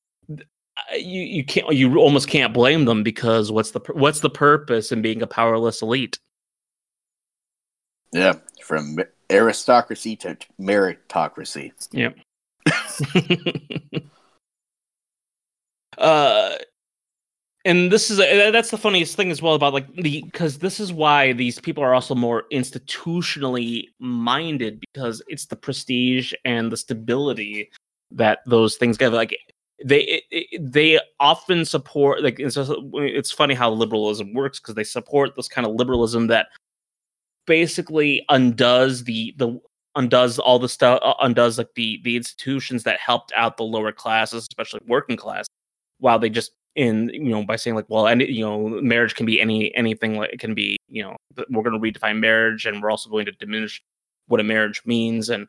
you almost can't blame them, because what's the purpose in being a powerless elite? Yeah, from aristocracy to meritocracy. Yep. And that's the funniest thing as well about like because this is why these people are also more institutionally minded, because it's the prestige and the stability that those things give. Like they often support, like it's funny how liberalism works, because they support this kind of liberalism that basically undoes all the stuff, undoes like the institutions that helped out the lower classes, especially working class, while they just by saying like, well, and marriage can be anything, like it can be, we're going to redefine marriage, and we're also going to diminish what a marriage means. And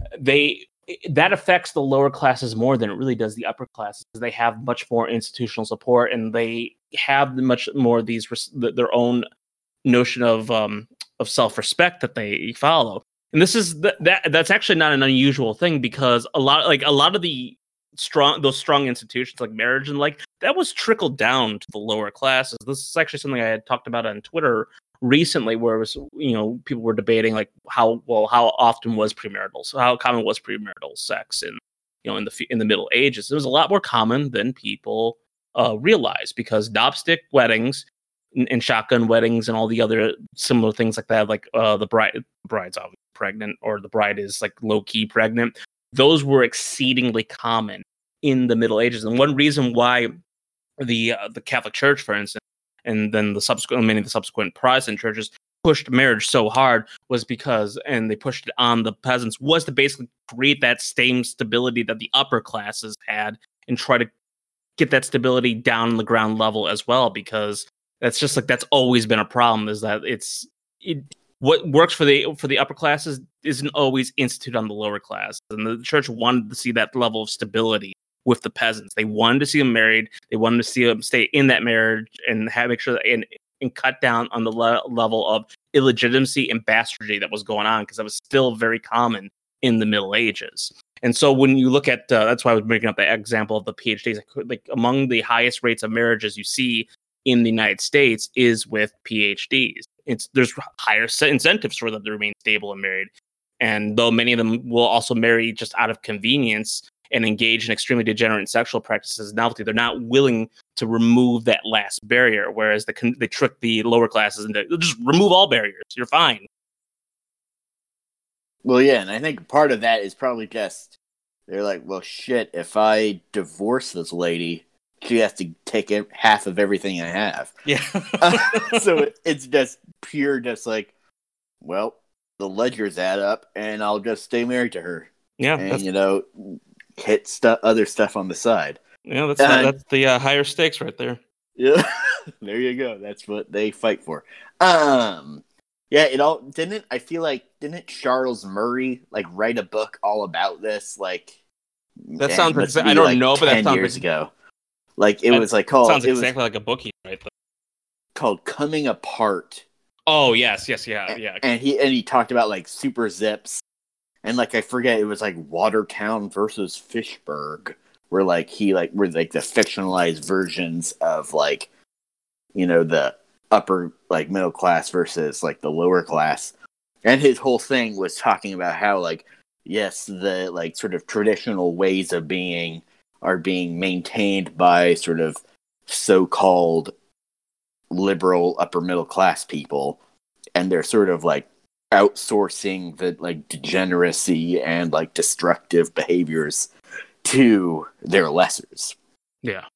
that affects the lower classes more than it really does the upper classes, because they have much more institutional support, and they have much more of their own notion of self-respect that they follow. And this is that's actually not an unusual thing, because a lot of the strong institutions like marriage and like that was trickled down to the lower classes. This is actually something I had talked about on Twitter recently, where it was, people were debating like how often was premarital, so how common was premarital sex in the Middle Ages. It was a lot more common than people realize, because knobstick weddings and shotgun weddings and all the other similar things like that, like the bride's obviously pregnant, or the bride is like low-key pregnant, those were exceedingly common in the Middle Ages. And one reason why the Catholic Church, for instance, and then many of the subsequent Protestant churches pushed marriage so hard was because, and they pushed it on the peasants, was to basically create that same stability that the upper classes had, and try to get that stability down on the ground level as well, because that's just like, that's always been a problem, is that what works for the upper classes isn't always instituted on the lower class. And the church wanted to see that level of stability with the peasants. They wanted to see them married. They wanted to see them stay in that marriage and make sure that, and cut down on the level of illegitimacy and bastardy that was going on, because that was still very common in the Middle Ages. And so when you look at, that's why I was bringing up the example of the PhDs, like among the highest rates of marriages you see in the United States is with PhDs. There's higher incentives for them to remain stable and married. And though many of them will also marry just out of convenience and engage in extremely degenerate sexual practices, novelty, they're not willing to remove that last barrier. Whereas they trick the lower classes into just remove all barriers. You're fine. Well, yeah, and I think part of that is probably just they're like, well, shit, if I divorce this lady, she has to take half of everything I have. Yeah. So it's just pure, just like, well, the ledgers add up, and I'll just stay married to her. Yeah. And hit other stuff on the side. Yeah, that's the higher stakes right there. Yeah, there you go. That's what they fight for. Yeah, didn't Charles Murray like write a book all about this? Like, that sounds. I don't know, but that sounds years ago. Like it was like called. Sounds exactly like a book he right there. Called Coming Apart. Oh yes, yeah. And he talked about like super zips, and like I forget, it was like Watertown versus Fishburg, where like were like the fictionalized versions of like, the upper like middle class versus like the lower class. And his whole thing was talking about how like, yes, the like sort of traditional ways of being are being maintained by sort of so-called liberal upper middle class people, and they're sort of like outsourcing the like degeneracy and like destructive behaviors to their lessers. Yeah.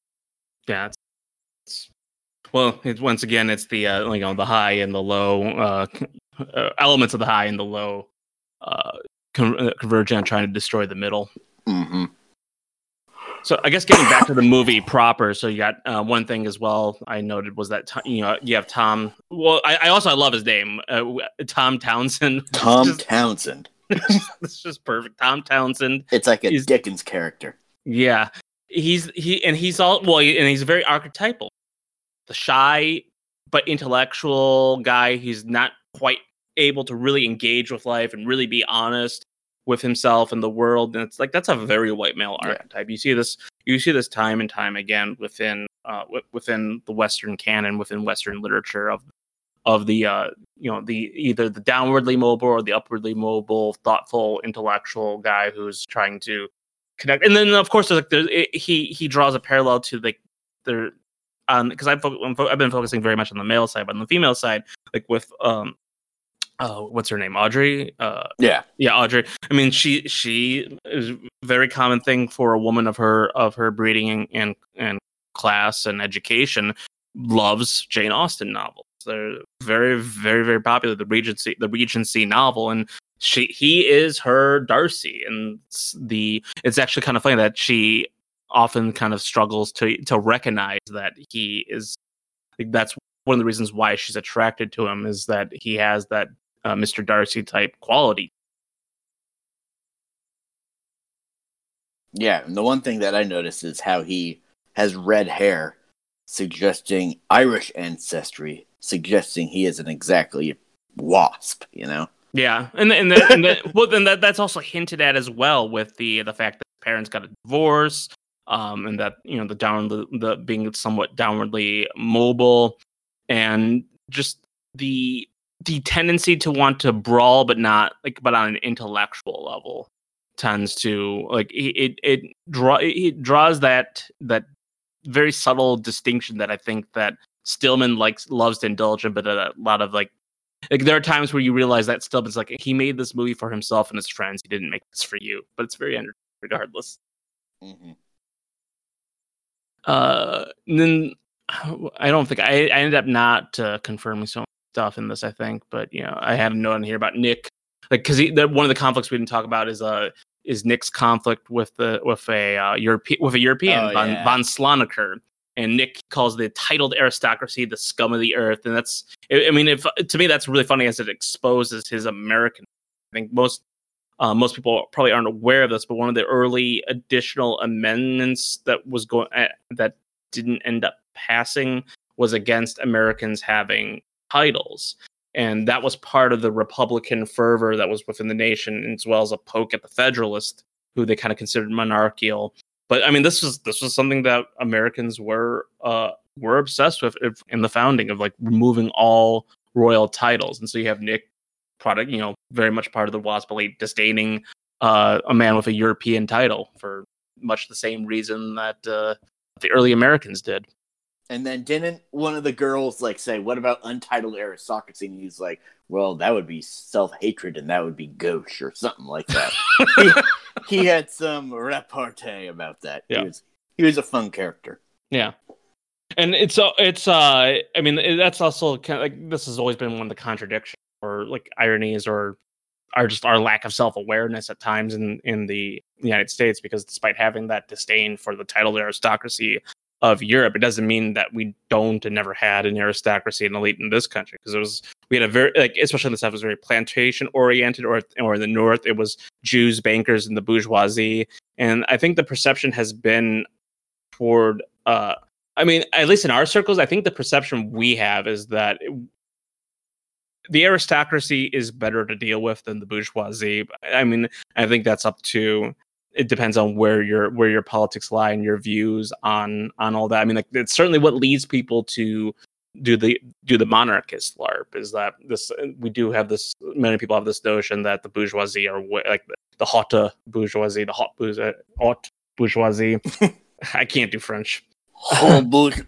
Once again, it's the the high and the low elements of the high and the low converging on trying to destroy the middle. Mm-hmm. So I guess getting back to the movie proper, so you got one thing as well I noted was that you have Tom. Well, I love his name, Tom Townsend. Townsend. It's just perfect. Tom Townsend. It's like a Dickens character. Yeah, he's very archetypal. The shy but intellectual guy. He's not quite able to really engage with life and really be honest with himself and the world, and it's like that's a very white male archetype. You see this time and time again within the Western canon, within Western literature of the either the downwardly mobile or the upwardly mobile, thoughtful, intellectual guy who's trying to connect. And then of course he draws a parallel to because I've been focusing very much on the male side, but on the female side, like with what's her name? Audrey? Yeah, Audrey. I mean, she is a very common thing for a woman of her breeding and class and education, loves Jane Austen novels. They're very, very, very popular. The Regency novel, and he is her Darcy, and it's actually kind of funny that she often kind of struggles to recognize that he is. That's one of the reasons why she's attracted to him, is that he has that Mr. Darcy type quality. Yeah, and the one thing that I noticed is how he has red hair, suggesting Irish ancestry, suggesting he isn't exactly a wasp, Yeah, and that's also hinted at as well with the fact that his parents got a divorce, and that the being somewhat downwardly mobile, and just the tendency to want to brawl, but on an intellectual level, tends to like it draws that very subtle distinction that I think that Stillman loves to indulge in, but a lot of like there are times where you realize that Stillman's like, he made this movie for himself and his friends. He didn't make this for you, but it's very entertaining regardless. Mm-hmm. And then I don't think I ended up not confirming some stuff in this, I think, but I had a note in here about Nick, like, because one of the conflicts we didn't talk about is Nick's conflict with a European, von Sloniker, and Nick calls the titled aristocracy the scum of the earth, and to me that's really funny as it exposes his American. I think most people probably aren't aware of this, but one of the early additional amendments that didn't end up passing was against Americans having titles. And that was part of the Republican fervor that was within the nation, as well as a poke at the Federalists, who they kind of considered monarchical. But I mean, this was something that Americans were obsessed with in the founding, of like removing all royal titles. And so you have Nick, very much part of the WASP elite, disdaining a man with a European title for much the same reason that the early Americans did. And then didn't one of the girls like say, "What about untitled aristocracy?" And he's like, "Well, that would be self-hatred, and that would be gauche or something like that." he had some repartee about that. Yeah. He was a fun character. Yeah. And it's I mean, that's also kind of like, this has always been one of the contradictions or like ironies or just our lack of self-awareness at times in the United States, because despite having that disdain for the titled aristocracy of Europe, it doesn't mean that we don't and never had an aristocracy and elite in this country, because we had a very, like, especially in the south, was very plantation oriented, or in the north it was Jews, bankers, and the bourgeoisie. And I think the perception has been toward I mean, at least in our circles, I think the perception we have is that the aristocracy is better to deal with than the bourgeoisie. I mean, I think that's up to, it depends on where your politics lie and your views on all that. I mean, like, it's certainly what leads people to do the monarchist LARP, is that we do have this, many people have this notion that the bourgeoisie are like the haute bourgeoisie, haute bourgeoisie. I can't do French. Bourgeoisie.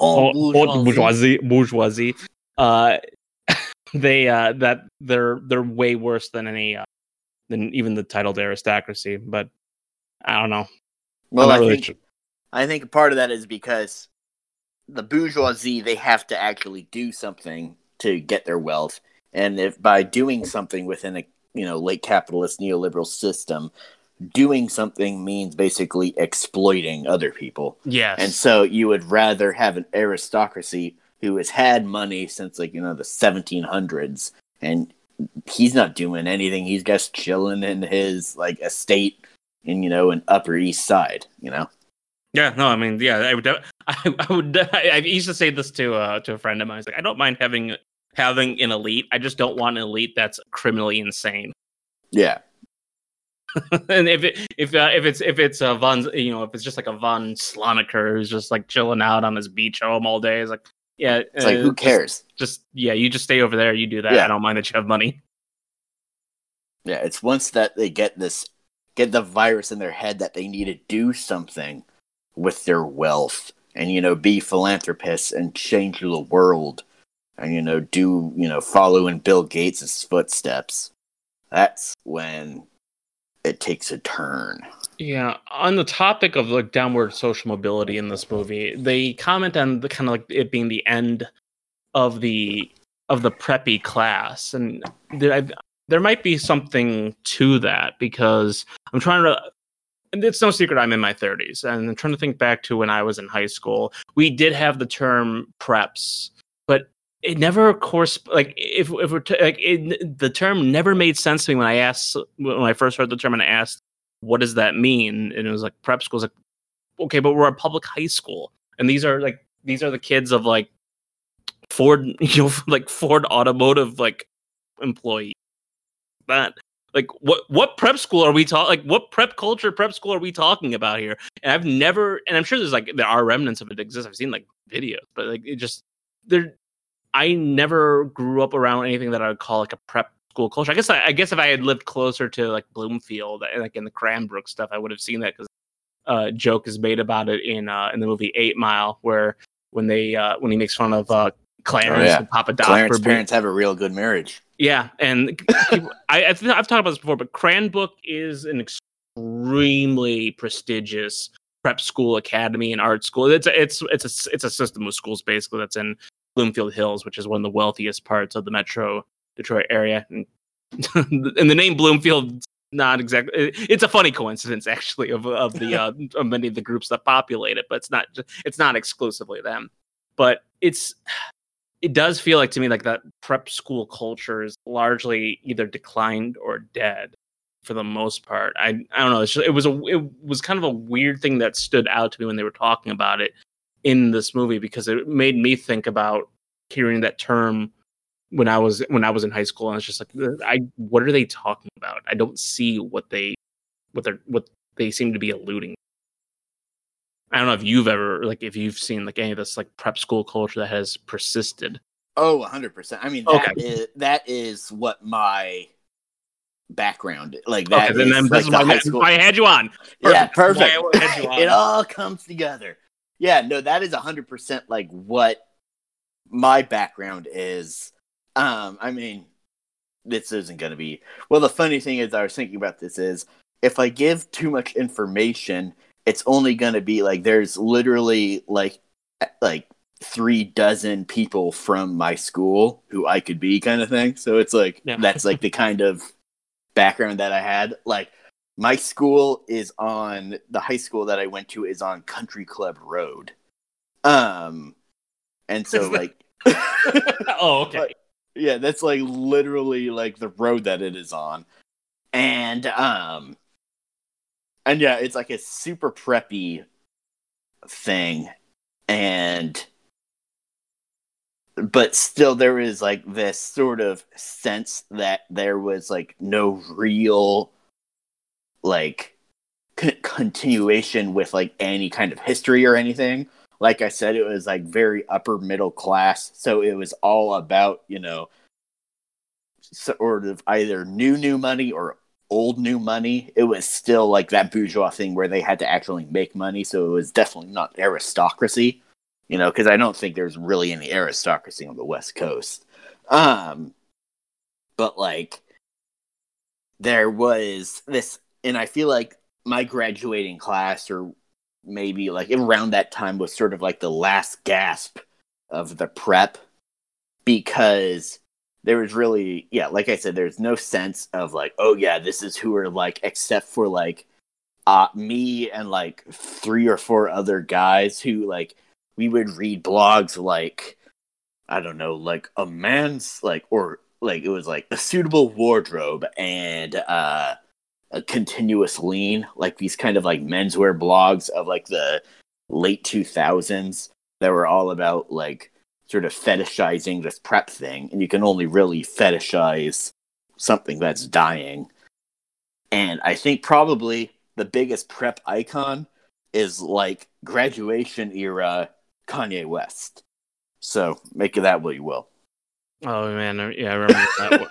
They that they're way worse than any than even the titled aristocracy. But I don't know. Well, I think part of that is because the bourgeoisie, they have to actually do something to get their wealth, and if by doing something within a late capitalist neoliberal system, doing something means basically exploiting other people. Yes. And so you would rather have an aristocracy who has had money since the 1700s, and he's not doing anything. He's just chilling in his estate in an Upper East Side. Yeah. No. I mean, yeah. I used to say this to a friend of mine. It's like, I don't mind having an elite. I just don't want an elite that's criminally insane. Yeah. And if it's a von, if it's just like a von Sloniker who's just like chilling out on his beach home all day, it's like, yeah, it's like, who cares? Just you just stay over there. You do that. Yeah. I don't mind that you have money. Yeah, it's once that they get the virus in their head that they need to do something with their wealth and be philanthropists and change the world and follow in Bill Gates' footsteps. That's when it takes a turn. Yeah, on the topic of downward social mobility in this movie, they comment on the kind of it being the end of the preppy class, and there might be something to that, because I'm trying to. And it's no secret I'm in my 30s, and I'm trying to think back to when I was in high school. We did have the term preps, but it never, of course, if we're the term never made sense to me when I first heard the term and I asked, what does that mean? And it was like, prep school. Like, okay, but we're a public high school, and these are the kids of Ford, Ford Automotive employees. That what prep school are we talking? What prep school are we talking about here? And I've never, and I'm sure there are remnants of it exist. I've seen videos, but it just there. I never grew up around anything that I would call a prep school culture. I guess if I had lived closer to Bloomfield, in the Cranbrook stuff, I would have seen that, because joke is made about it in the movie 8 Mile, where when he makes fun of Clarence and Papa Doc. Clarence's parents have a real good marriage. Yeah, and I've talked about this before, but Cranbrook is an extremely prestigious prep school, academy, and art school. It's a system of schools basically that's in Bloomfield Hills, which is one of the wealthiest parts of the Metro Detroit area. And the name Bloomfield, not exactly. It's a funny coincidence, actually, of the of many of the groups that populate it, but it's not exclusively them. But it does feel like to me that prep school culture is largely either declined or dead for the most part. I don't know. It was kind of a weird thing that stood out to me when they were talking about it in this movie, because it made me think about hearing that term when I was in high school, and it's just what are they talking about? I don't see what they seem to be alluding. I don't know if you've ever if you've seen any of this prep school culture that has persisted. Oh, 100%. I mean, that is what my background that. Okay, then this is why I had you on. Perfect. Yeah, perfect. It all comes together. Yeah, no, that is 100% what my background is. I mean, this isn't going to be... Well, the funny thing is, I was thinking about this is, if I give too much information, it's only going to be like there's literally like 36 people from my school who I could be, kind of thing. So it's like that's like the kind of background that I had. Like my school is on the high school that I went to is on Country Club Road. And so like oh, okay. Yeah, that's like literally like the road that it is on. And yeah, it's like a super preppy thing. But still there is like this sort of sense that there was like no real like continuation with like any kind of history or anything. Like I said, it was like very upper middle class, so it was all about, you know, sort of either new money or old new money. It was still like that bourgeois thing where they had to actually make money, so it was definitely not aristocracy, you know, because I don't think there's really any aristocracy on the West Coast. But like there was this, and I feel like my graduating class, or maybe like around that time, was sort of like the last gasp of the prep, because there was really, yeah, like I said, there's no sense of like, oh yeah, this is who we're like, except for like me and like 3 or 4 other guys who like, we would read blogs like, I don't know, like a man's like, or like it was like a suitable wardrobe and a continuous lean, like these kind of like menswear blogs of like the late 2000s that were all about like sort of fetishizing this prep thing, and you can only really fetishize something that's dying. And I think probably the biggest prep icon is like graduation era Kanye West. So make of that what you will. Oh man, yeah, I remember that.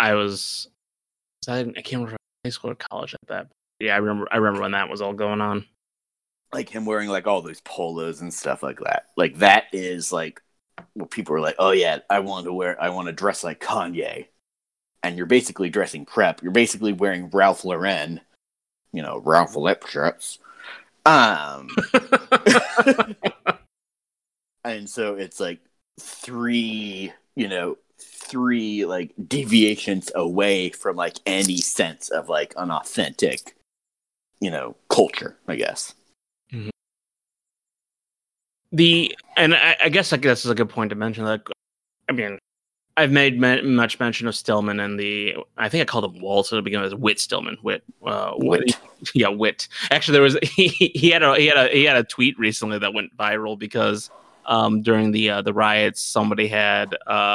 I can't remember high school or college at that. Yeah, I remember when that was all going on. Like him wearing like all those polos and stuff like that. Like that is like what people are like, oh yeah, I want to dress like Kanye. And you're basically dressing prep. You're basically wearing Ralph Lauren, you know, Ralph Lip shirts. And so it's like three like deviations away from like any sense of like an authentic, you know, culture, I guess. Mm-hmm. I guess like this is a good point to mention. Like, I mean, I've made much mention of Stillman and I think I called him Walt at the beginning. It was Whit Stillman. Whit. Yeah, Whit. Actually, there was he had a tweet recently that went viral because during the riots, somebody had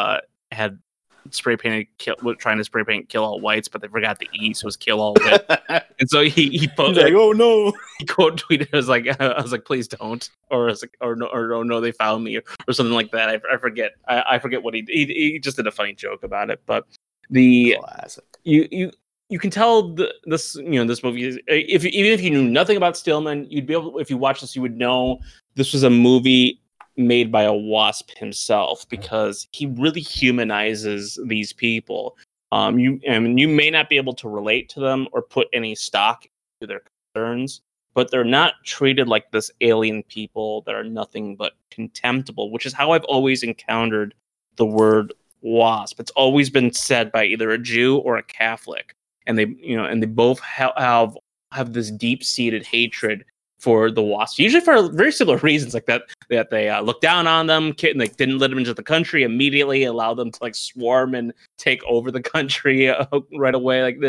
spray painted trying to spray paint "Kill All Whites," but they forgot the E, so it was "Kill All White." And so he posted, like, "Oh no!" He quote tweeted, I was like, "Please don't," or I was like, or no, they found me, or something like that. I forget. I forget what he just did a funny joke about it, but classic. You can tell this movie is, even if you knew nothing about Stillman, you'd be able, if you watch this, you would know this was a movie made by a WASP himself, because he really humanizes these people. You may not be able to relate to them or put any stock into their concerns, but they're not treated like this alien people that are nothing but contemptible, which is how I've always encountered the word WASP. It's always been said by either a Jew or a Catholic, and they both have this deep-seated hatred for the WASP, usually for very similar reasons, like that they look down on them, like didn't let them into the country immediately, allow them to like swarm and take over the country right away. Like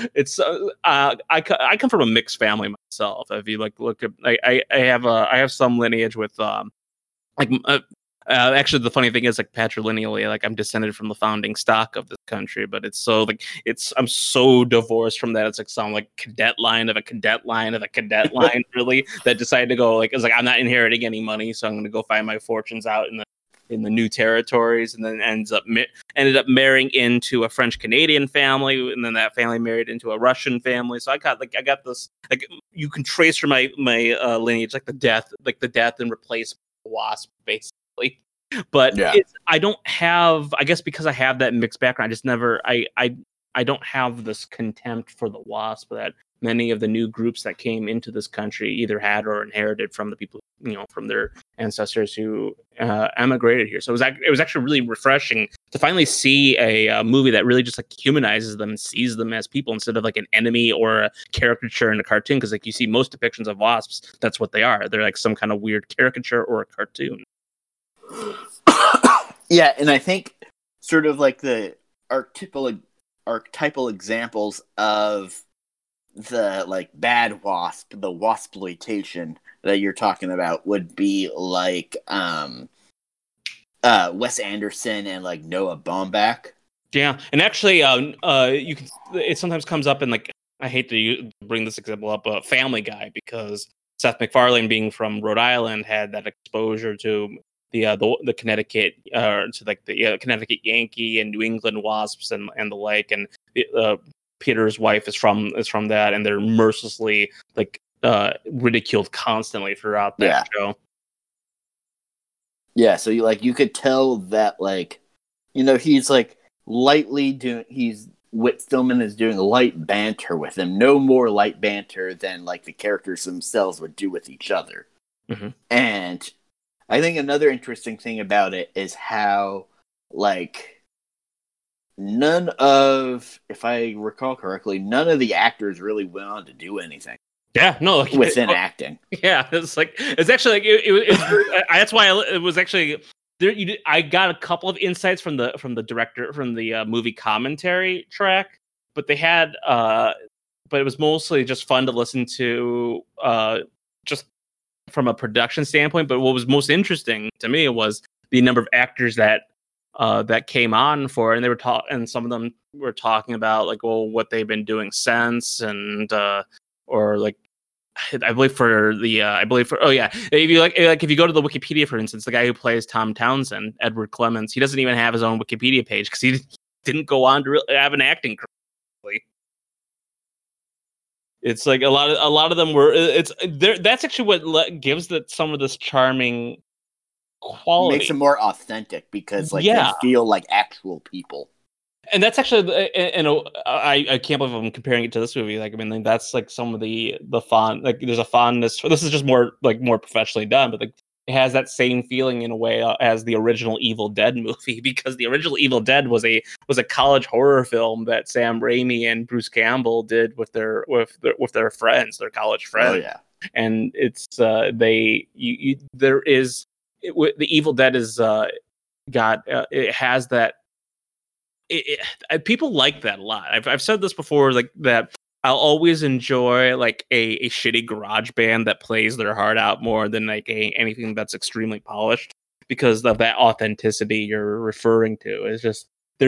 I come from a mixed family myself. If you like look at, I have some lineage with actually, the funny thing is, like, patrilineally, like, I'm descended from the founding stock of this country, but it's so like I'm so divorced from that. It's like some like cadet line of a cadet line of a cadet line, really, that decided to go like, it's like, I'm not inheriting any money, so I'm going to go find my fortunes out in the new territories, and then ended up marrying into a French Canadian family, and then that family married into a Russian family. So I got this, like, you can trace from my lineage, like the death and replacement of the WASP, basically. But yeah. I don't have, I guess because I have that mixed background, I just never, I don't have this contempt for the WASP that many of the new groups that came into this country either had or inherited from the people, from their ancestors who emigrated here. So it was actually really refreshing to finally see a movie that really just like humanizes them and sees them as people instead of like an enemy or a caricature in a cartoon. Because like you see most depictions of wasps, that's what they are. They're like some kind of weird caricature or a cartoon. Yeah, and I think sort of like the archetypal examples of the like bad wasp, the wasploitation that you're talking about would be like Wes Anderson and like Noah Baumbach. Yeah, and actually, you can. It sometimes comes up in like, I hate to bring this example up, Family Guy, because Seth MacFarlane, being from Rhode Island, had that exposure to the Connecticut, to like the Connecticut Yankee and New England wasps and the like, and Peter's wife is from that, and they're mercilessly like ridiculed constantly throughout that show. Yeah, so you could tell that like, he's like Whit Stillman is doing light banter with him, no more light banter than like the characters themselves would do with each other. Mm-hmm. And I think another interesting thing about it is how like if I recall correctly, none of the actors really went on to do anything. Yeah, no, like, within acting. Yeah, it's actually like it that's why it was actually there. I got a couple of insights from the director from the movie commentary track, but they had but it was mostly just fun to listen to just from a production standpoint. But what was most interesting to me was the number of actors that came on for it, and they were and some of them were talking about like, well, what they've been doing since, and or like, I believe for if you if you go to the Wikipedia, for instance, the guy who plays Tom Townsend, Edward Clements, he doesn't even have his own Wikipedia page because he didn't go on to really have an acting career. It's like a lot of them were. It's there. That's actually what gives some of this charming quality. Makes them more authentic because they feel like actual people. And that's actually, I can't believe I'm comparing it to this movie. Like, I mean, that's like some of the fond, like there's a fondness for, this is just more professionally done, but like it has that same feeling in a way as the original Evil Dead movie, because the original Evil Dead was a college horror film that Sam Raimi and Bruce Campbell did with their friends, their college friends. Oh yeah. And it's the Evil Dead is it has that. People like that a lot. I've said this before, like that I'll always enjoy like a shitty garage band that plays their heart out more than like anything that's extremely polished, because of that authenticity you're referring to. It's just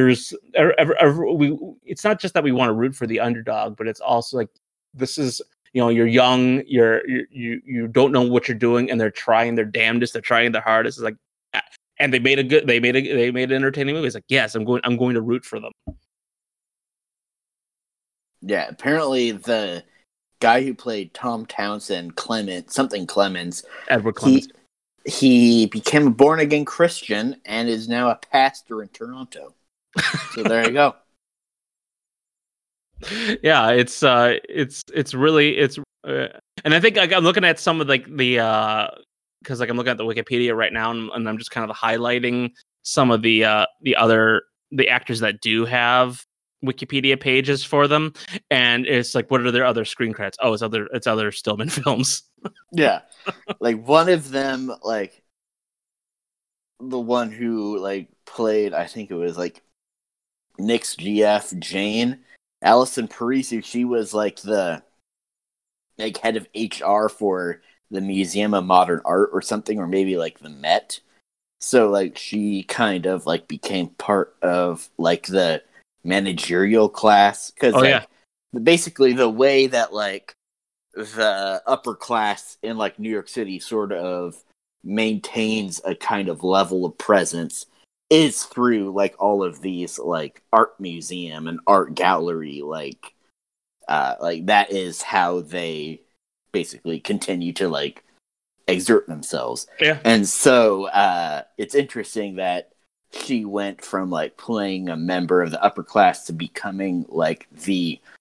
it's not just that we want to root for the underdog, but it's also like, this is, you're young, you don't know what you're doing, and they're trying their damnedest, they're trying their hardest. It's like, and they made an entertaining movie. It's like, yes, I'm going to root for them. Yeah, apparently the guy who played Tom Townsend, Clemens, Edward Clemens, he became a born again Christian and is now a pastor in Toronto. So there you go. Yeah, it's really, and I think, like, I'm looking at some of like the. Because like I'm looking at the Wikipedia right now, and I'm just kind of highlighting some of the actors that do have Wikipedia pages for them, and it's like, what are their other screen credits? Oh, it's other Stillman films. Yeah, like one of them, like the one who like played, I think it was like Nick's GF Jane, Alison Parisi. She was like the head of HR for the Museum of Modern Art or something, or maybe like the Met. So like she kind of like became part of like the managerial class, because basically the way that like the upper class in like New York City sort of maintains a kind of level of presence is through like all of these like art museum and art gallery, like that is how they basically continue to like exert themselves. Yeah. And so it's interesting that she went from like playing a member of the upper class to becoming like the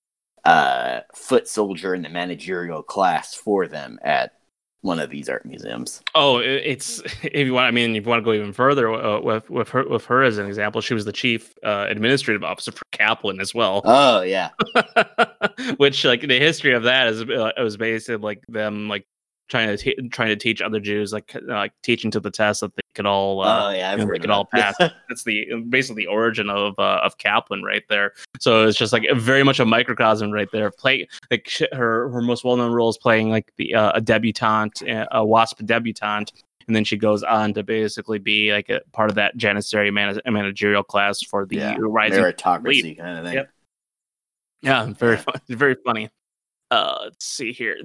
foot soldier in the managerial class for them at one of these art museums. Oh, it's if you want. I mean, if you want to go even further with her as an example, she was the chief administrative officer for Kaplan as well. Oh yeah, which like the history of that is it was basically like them like trying to teach other Jews like teaching to the test that they could all they could all pass. That's basically the origin of Kaplan right there. So it's just like very much a microcosm right there. Play like her most well known role is playing like a debutante, a WASP debutante, and then she goes on to basically be like a part of that janissary managerial class for the rising meritocracy kind of thing. Yep. Yeah, very funny. Let's see here.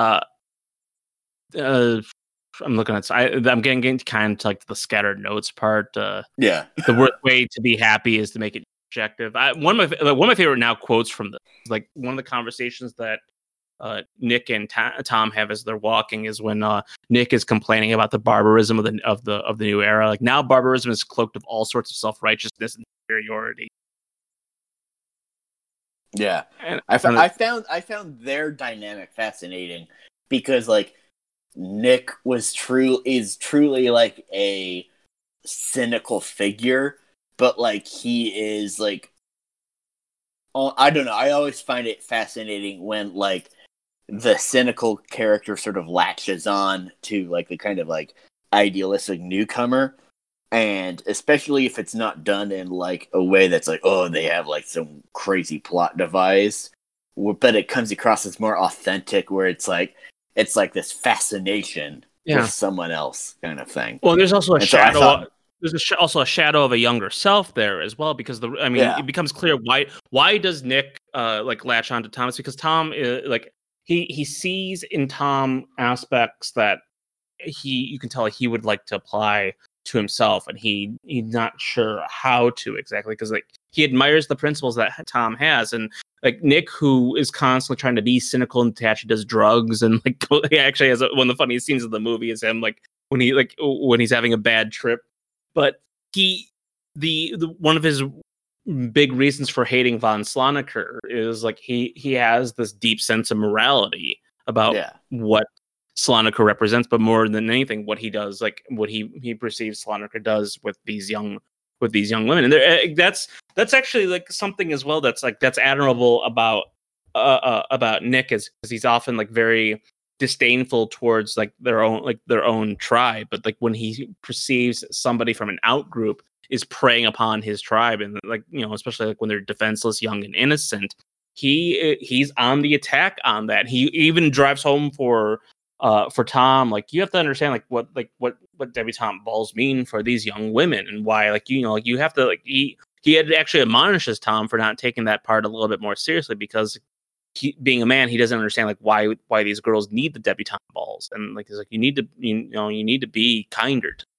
I'm looking at. I'm getting kind of like the scattered notes part. The worst way to be happy is to make it objective. One of my favorite now quotes from like one of the conversations that Nick and Tom have as they're walking is when Nick is complaining about the barbarism of the new era. Like now, barbarism is cloaked with all sorts of self-righteousness and superiority. Yeah, and I found their dynamic fascinating because like Nick is truly like a cynical figure, but like he is like, I don't know. I always find it fascinating when like the cynical character sort of latches on to like the kind of like idealistic newcomer, and especially if it's not done in like a way that's like, oh, they have like some crazy plot device, but it comes across as more authentic, where it's like this fascination with someone else kind of thing. Well, there's also a shadow. There's also a shadow of a younger self there as well, because it becomes clear why does Nick like latch on to Tom? It's because Tom like he sees in Tom aspects that you can tell he would like to apply to himself, and he's not sure how to exactly, because like he admires the principles that Tom has, and like Nick, who is constantly trying to be cynical and detached, he does drugs, and like he actually has one of the funniest scenes of the movie is him like when he's having a bad trip. But the one of his big reasons for hating von Sloniker is like he has this deep sense of morality about what Sloniker represents, but more than anything, what he does, like what he perceives Sloniker does with these young women, and that's actually like something as well that's admirable about Nick, is because he's often like very disdainful towards like their own tribe, but like when he perceives somebody from an out group is preying upon his tribe, and like especially like when they're defenseless, young, and innocent, he's on the attack on that. He even drives home for Tom, like, you have to understand like what debutante balls mean for these young women, and why like you have to like he had actually admonishes Tom for not taking that part a little bit more seriously, because being a man, he doesn't understand like why these girls need the debutante balls, and like he's like you need to be kinder to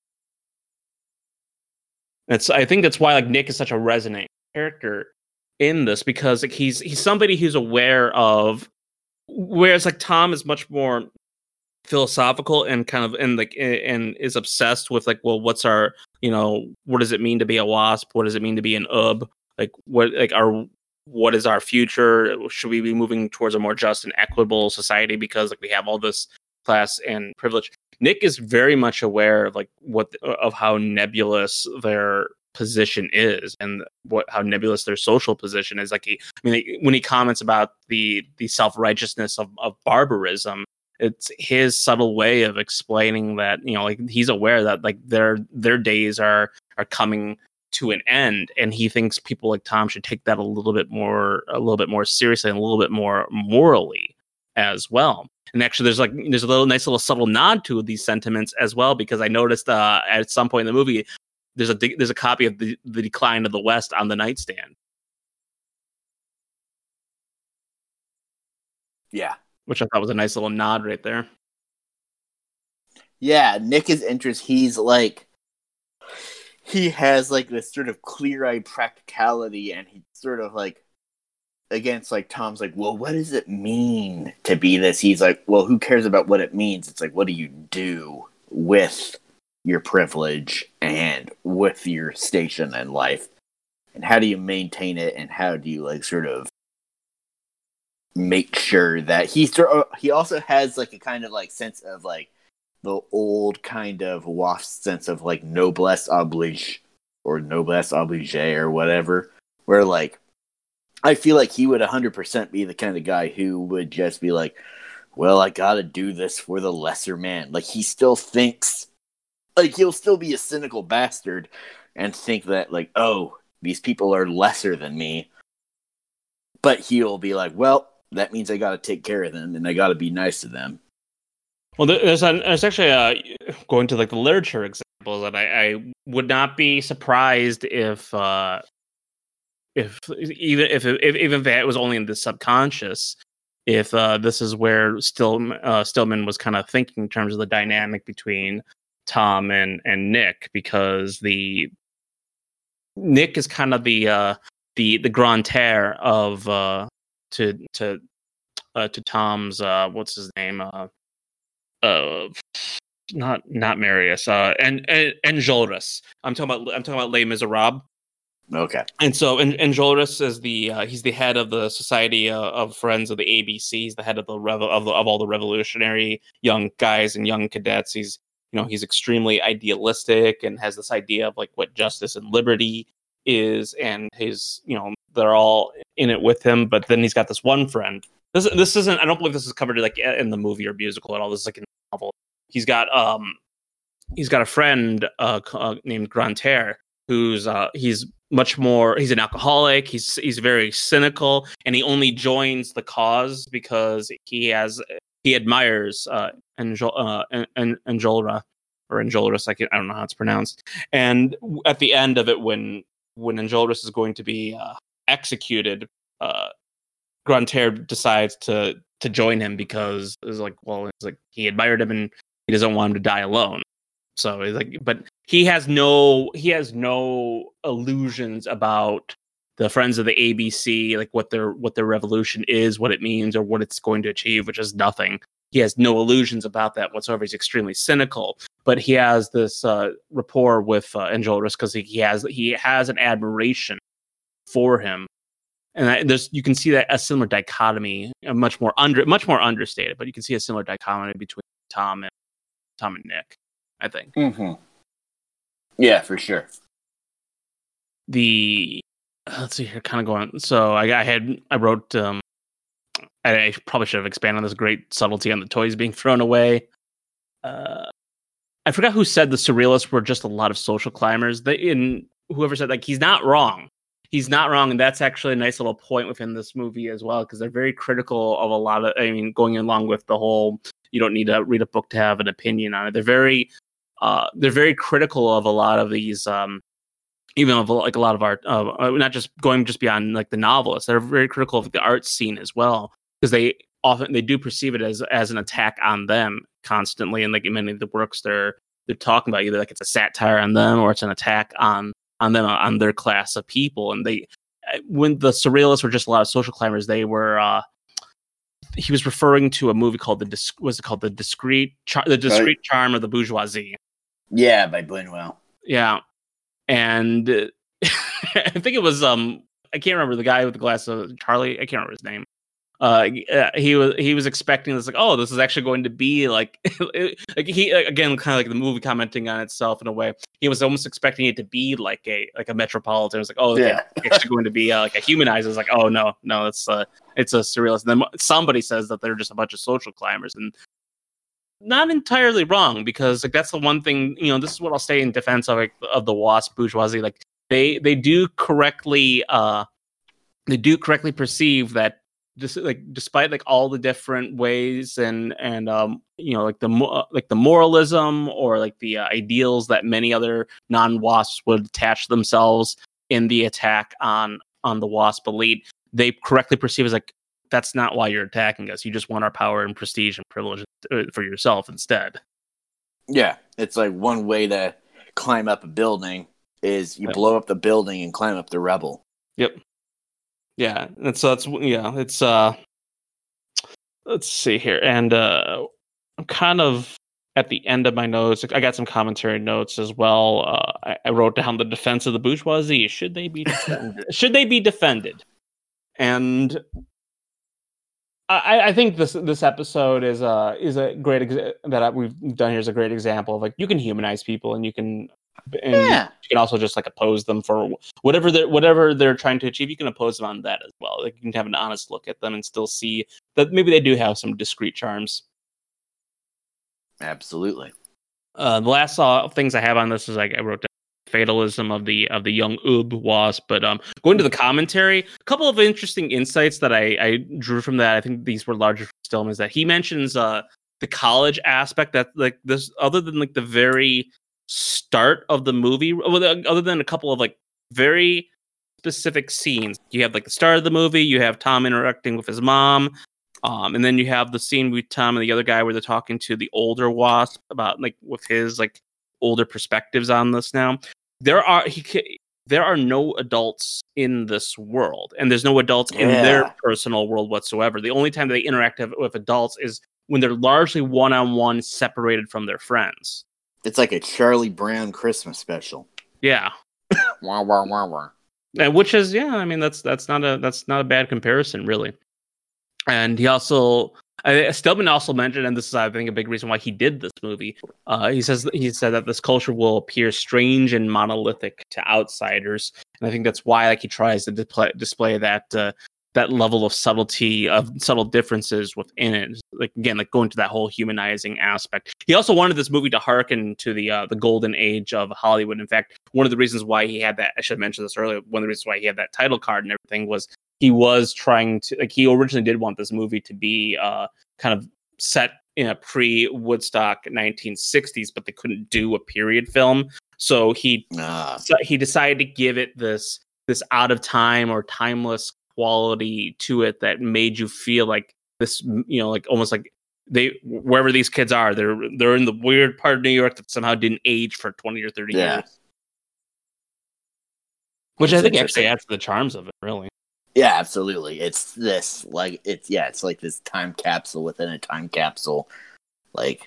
them. I think that's why like Nick is such a resonant character in this, because like he's somebody who's aware of, whereas like Tom is much more philosophical and kind of and is obsessed with like, well, what's our what does it mean to be a WASP, what does it mean to be an UB, like what is our future, should we be moving towards a more just and equitable society because like we have all this class and privilege. Nick is very much aware of like of how nebulous their position is, and how nebulous their social position is. Like when he comments about the self-righteousness of barbarism, it's his subtle way of explaining that like he's aware that like their days are coming to an end, and he thinks people like Tom should take that a little bit more seriously and a little bit more morally as well. And actually there's a nice little subtle nod to these sentiments as well, because I noticed at some point in the movie there's a copy of the Decline of the West on the nightstand. Yeah. Which I thought was a nice little nod right there. Yeah, Nick is interesting. He has like this sort of clear-eyed practicality, and he sort of like, against like Tom's like, well, what does it mean to be this? He's like, well, who cares about what it means? It's like, what do you do with your privilege and with your station in life, and how do you maintain it, and how do you like sort of make sure that he also has like a kind of like sense of like the old kind of WASP sense of like noblesse oblige or noblesse oblige or whatever, where like I feel like he would 100% be the kind of guy who would just be like, well, I gotta do this for the lesser man. Like, he still thinks, like, he'll still be a cynical bastard and think that, like, oh, these people are lesser than me. But he'll be like, well, that means I gotta take care of them and I gotta be nice to them. Well, there's actually going to like the literature examples that I would not be surprised if even if it was only in the subconscious, if this is where Stillman was kind of thinking in terms of the dynamic between Tom and Nick, because Nick is kind of the grandeur of to Tom's what's his name not Marius and Enjolras. I'm talking about Les Miserables. Okay. And so Enjolras is he's the head of the Society of Friends of the ABC. He's the head of of all the revolutionary young guys and young cadets. He's extremely idealistic and has this idea of like what justice and liberty is, and they're all in it with him. But then he's got this one friend. This isn't. I don't believe this is covered like in the movie or musical at all. This is like in the novel. He's got a friend named Grantaire, who's he's an alcoholic. He's very cynical, and he only joins the cause because he admires Enjolras or Enjolras. I don't know how it's pronounced. And at the end of it, when Enjolras is going to be executed, Grantaire decides to join him because it's like he admired him and he doesn't want him to die alone. So it's like, but he has no illusions about the Friends of the ABC, like what their revolution is, what it means, or what it's going to achieve, which is nothing. He has no illusions about that whatsoever. He's extremely cynical, but he has this rapport with Enjolras because he has an admiration for him, and you can see that a similar dichotomy, much more understated, but you can see a similar dichotomy between Tom and Nick, I think. Mm-hmm. Yeah, for sure. Let's see here, kind of going. So I wrote. I probably should have expanded on this great subtlety on the toys being thrown away. I forgot who said the surrealists were just a lot of social climbers. Whoever said, like, he's not wrong. He's not wrong, and that's actually a nice little point within this movie as well, because they're very critical of a lot of. I mean, going along with the whole, you don't need to read a book to have an opinion on it. They're very critical of a lot of these, even of like a lot of art. Not just going just beyond like the novelists. They're very critical of the art scene as well, because they do perceive it as an attack on them constantly, and like in many of the works they're talking about, either like it's a satire on them or it's an attack on them, on their class of people. And when the surrealists were just a lot of social climbers, they were he was referring to a movie called the Discreet Charm of the Bourgeoisie. Yeah, by Buñuel. Yeah, and I think it was I can't remember the guy with the glasses, Charlie. I can't remember his name. He was expecting this, like, oh, this is actually going to be like, like he again kind of like the movie commenting on itself in a way. He was almost expecting it to be like a Metropolitan. It was like, oh, yeah, it's actually going to be like a humanizer. It's like, oh no, it's a surrealist. And then somebody says that they're just a bunch of social climbers, and not entirely wrong, because like that's the one thing, this is what I'll say in defense of the WASP bourgeoisie. Like they do correctly perceive that. Just like despite like all the different ways and like the moralism or like the ideals that many other non-WASPs would attach themselves in the attack on the WASP elite, they correctly perceive as like, that's not why you're attacking us. You just want our power and prestige and privilege for yourself instead. Yeah, it's like one way to climb up a building is you blow up the building and climb up the rebel. Yep. Yeah, and so it's let's see here, and I'm kind of at the end of my notes. I got some commentary notes as well. I wrote down the defense of the bourgeoisie. Should they be defended? And I think this episode is a great that we've done here is a great example of like you can humanize people and you can you can also just like oppose them for whatever they're trying to achieve. You can oppose them on that as well. Like you can have an honest look at them and still see that maybe they do have some discrete charms. Absolutely. The last things I have on this is like I wrote down fatalism of the young Wasp, but going to the commentary, a couple of interesting insights that I drew from that. I think these were larger for Stillman, is that he mentions the college aspect that like this, other than like the very start of the movie, other than a couple of like very specific scenes. You have like the start of the movie, you have Tom interacting with his mom, and then you have the scene with Tom and the other guy where they're talking to the older Wasp about like with his like older perspectives on this. Now there are no adults in this world, and there's no adults in their personal world whatsoever. The only time they interact with adults is when they're largely one-on-one, separated from their friends. It's like a Charlie Brown Christmas special. Yeah. Wah, wah, wah, wah. And which is, yeah, I mean that's not a bad comparison, really. And he also Stillman also mentioned, and this is I think a big reason why he did this movie. He said that this culture will appear strange and monolithic to outsiders, and I think that's why like he tries to display that level of subtlety, of subtle differences within it. Like again, like going to that whole humanizing aspect. He also wanted this movie to hearken to the golden age of Hollywood. In fact, one of the reasons why he had that, I should have mentioned this earlier, one of the reasons why he had that title card and everything was he was trying to, like, he originally did want this movie to be kind of set in a pre-Woodstock 1960s, but they couldn't do a period film. So he decided to give it this out of time or timeless quality to it that made you feel like this, like almost like wherever these kids are, they're in the weird part of New York that somehow didn't age for 20 or 30 years. Which I think actually adds to the charms of it, really. Yeah, absolutely. It's this it's like this time capsule within a time capsule, like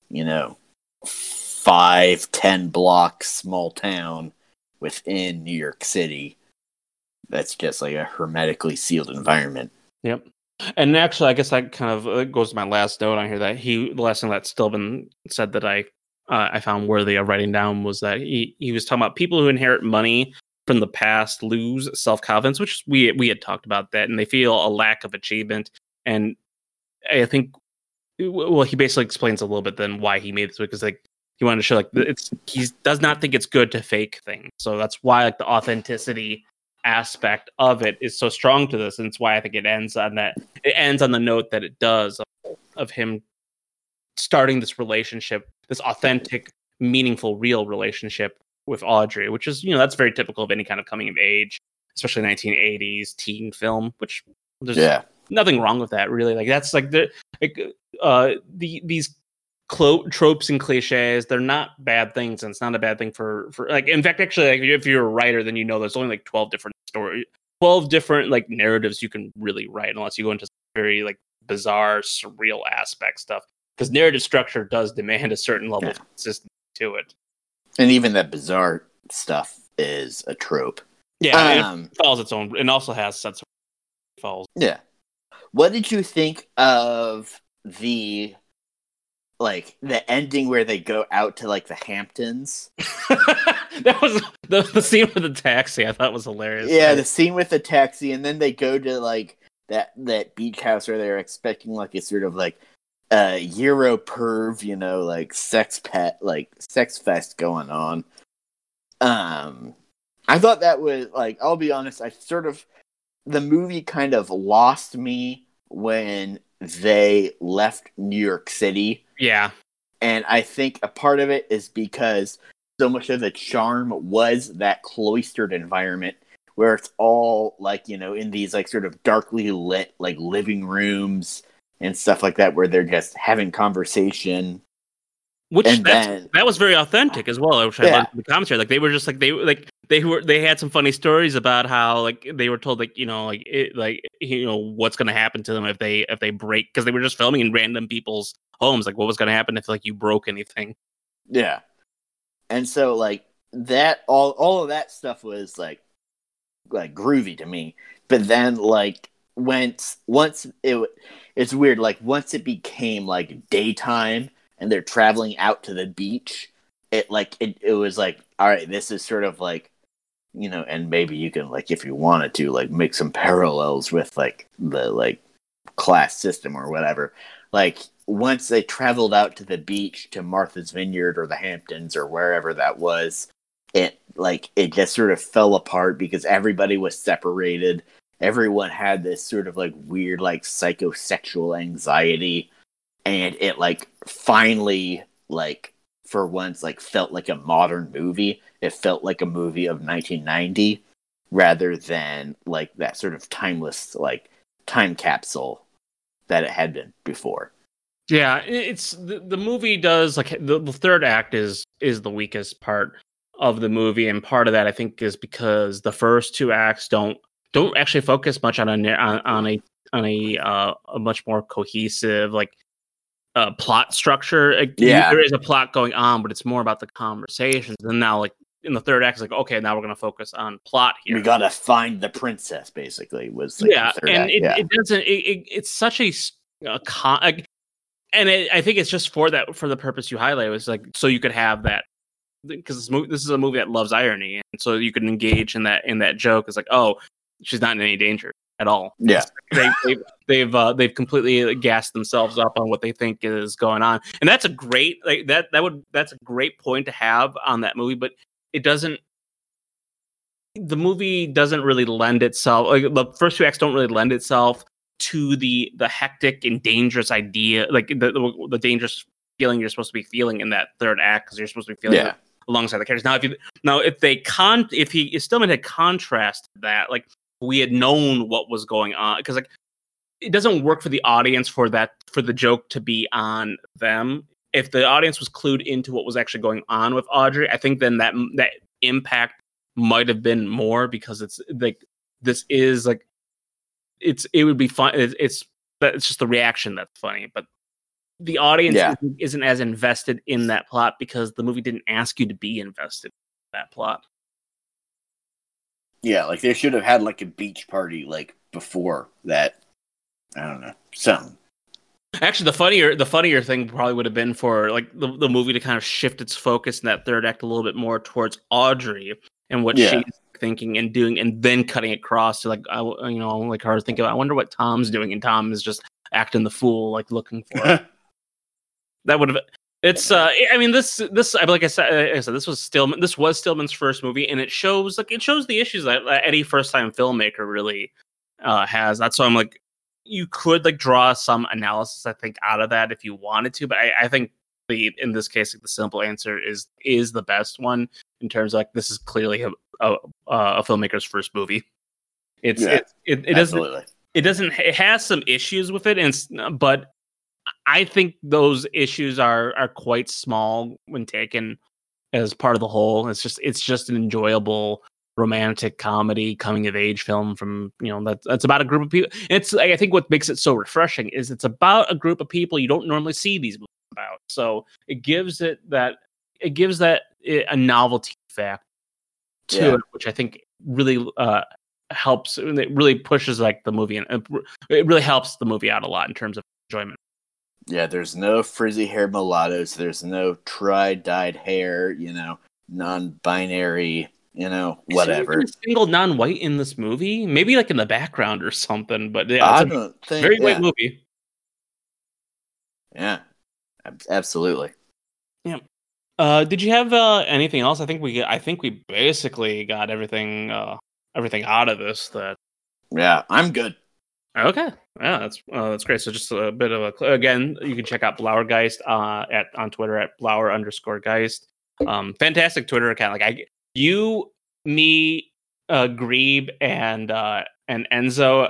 5-10 blocks small town within New York City. That's just like a hermetically sealed environment. Yep. And actually, I guess that kind of goes to my last note on here. That the last thing that Stillman said that I found worthy of writing down was that he was talking about people who inherit money from the past lose self-confidence, which we had talked about that, and they feel a lack of achievement. And I think, well, he basically explains a little bit then why he made this, because like he wanted to show like he does not think it's good to fake things. So that's why like the authenticity aspect of it is so strong to this, and it's why I think it ends on the note that it does of him starting this relationship, this authentic, meaningful, real relationship with Audrey, which is that's very typical of any kind of coming of age, especially 1980s teen film. Which there's nothing wrong with that, really. Like that's like these tropes and cliches, they're not bad things, and it's not a bad thing for like, in fact, actually, like, if you're a writer, then there's only like 12 different like narratives you can really write, unless you go into very like bizarre, surreal aspect stuff, because narrative structure does demand a certain level of consistency to it. And even that bizarre stuff is a trope. Yeah, it follows its own, and also has sets of falls. Yeah. What did you think of the ending where they go out to like the Hamptons? That was the scene with the taxi. I thought was hilarious. Yeah, the scene with the taxi, and then they go to like that beach house where they're expecting like a sort of like Euro perv, like sex fest going on. I thought that was like, I'll be honest, the movie kind of lost me when they left New York City. Yeah. And I think a part of it is because so much of the charm was that cloistered environment where it's all like, in these like sort of darkly lit like living rooms and stuff like that, where they're just having conversation. That was very authentic as well. Which I loved the commentary. Like they were just like they had some funny stories about how like they were told what's going to happen to them if they break, because they were just filming in random people's homes. Like what was going to happen if like you broke anything. Yeah, and so like that all of that stuff was like groovy to me. But then like it's weird. Like once it became like daytime and they're traveling out to the beach, it was like, all right, this is sort of like, and maybe you can, like, if you wanted to, like, make some parallels with like the like class system or whatever. Like once they traveled out to the beach to Martha's Vineyard or the Hamptons or wherever that was, it just sort of fell apart because everybody was separated. Everyone had this sort of like weird like psychosexual anxiety, and it like finally like for once like felt like a modern movie. It felt like a movie of 1990 rather than like that sort of timeless like time capsule that it had been before. Yeah, it's the movie does like the third act is the weakest part of the movie, and part of that I think is because the first two acts don't actually focus much on a much more cohesive like plot structure. There is a plot going on, but it's more about the conversations. And now, like in the third act, it's like, okay, now we're going to focus on plot here. We got to find the princess. Basically, was like the third act. It doesn't. It's such a and I think it's just for the purpose you highlight. It was like so you could have that because this is a movie that loves irony, and so you can engage in that joke. It's like, oh, she's not in any danger at all. Yeah, they've completely gassed themselves up on what they think is going on, and that's a great that's a great point to have on that movie. But it doesn't. The movie doesn't really lend itself. Like the first two acts don't really lend itself to the hectic and dangerous idea, like the dangerous feeling you're supposed to be feeling in that third act because you're supposed to be feeling alongside the characters. If he Stillman had contrasted that, like we had known what was going on, because like it doesn't work for the audience for the joke to be on them. If the audience was clued into what was actually going on with Audrey, I think then that impact might have been more, because it's like this is like it would be fun. It's just the reaction that's funny, but the audience isn't as invested in that plot because the movie didn't ask you to be invested in that plot. Yeah, like they should have had like a beach party like before that. I don't know, something. Actually, the funnier thing probably would have been for like the movie to kind of shift its focus in that third act a little bit more towards Audrey and what she's thinking and doing, and then cutting across to like like her thinking, I wonder what Tom's doing, and Tom is just acting the fool, like looking for her. That would have. It's. I mean, this. Like I said, this was Stillman's first movie, and it shows the issues that any first time filmmaker really has. That's why I'm like, you could like draw some analysis, I think, out of that if you wanted to, but I think in this case, like, the simple answer is the best one in terms of like this is clearly a filmmaker's first movie. It has some issues with it, but I think those issues are quite small when taken as part of the whole. It's just an enjoyable romantic comedy coming of age film from that's about a group of people. It's I think what makes it so refreshing is it's about a group of people you don't normally see these movies about. So it gives that a novelty factor to it, which I think really helps. It really pushes like the movie, and it really helps the movie out a lot in terms of enjoyment. Yeah, there's no frizzy-haired mulattoes. There's no dyed hair. Non-binary. Whatever. Is there a single non-white in this movie? Maybe like in the background or something. But I don't think very white movie. Yeah, absolutely. Yeah. Did you have anything else? I think we basically got everything out of this. Yeah, I'm good. Okay, yeah, that's great. So just a bit of again, you can check out Blauergeist on Twitter at Blauer_Geist. Fantastic Twitter account. Like you, me, Grebe, and Enzo.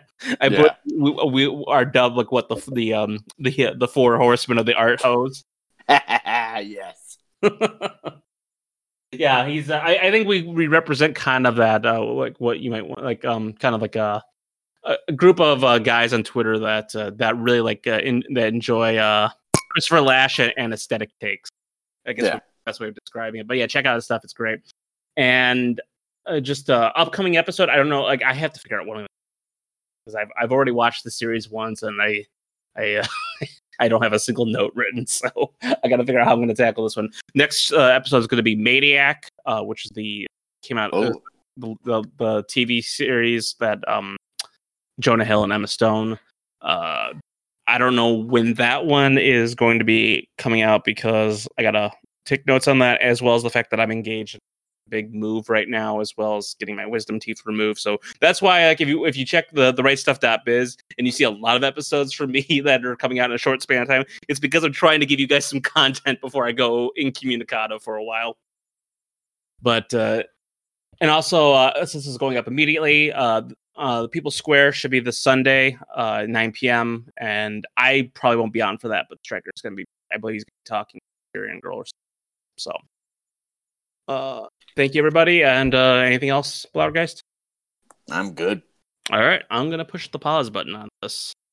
We are dubbed like what the four horsemen of the art hose. Yes. Yeah, he's. I think we represent kind of that like what you might want, like kind of like a group of guys on Twitter that really like that enjoy Christopher Lash and aesthetic takes. I guess that's the best way of describing it. But yeah, check out his stuff; it's great. And just upcoming episode. I don't know. Like I have to figure out what because I've already watched the series once, and I I don't have a single note written, so I got to figure out how I'm going to tackle this one. Next episode is going to be Maniac, which is came out the TV series that Jonah Hill and Emma Stone. I don't know when that one is going to be coming out because I gotta take notes on that, as well as the fact that I'm engaged in a big move right now, as well as getting my wisdom teeth removed. So that's why, like, if you check the rightstuff.biz and you see a lot of episodes from me that are coming out in a short span of time, it's because I'm trying to give you guys some content before I go incommunicado for a while. But and also, since this is going up immediately, the People's Square should be this Sunday, 9 p.m. And I probably won't be on for that, but Striker's going to be, I believe he's going to be talking to Syrian Girl or something. So, thank you, everybody. And anything else, Blauergeist? I'm good. All right. I'm going to push the pause button on this.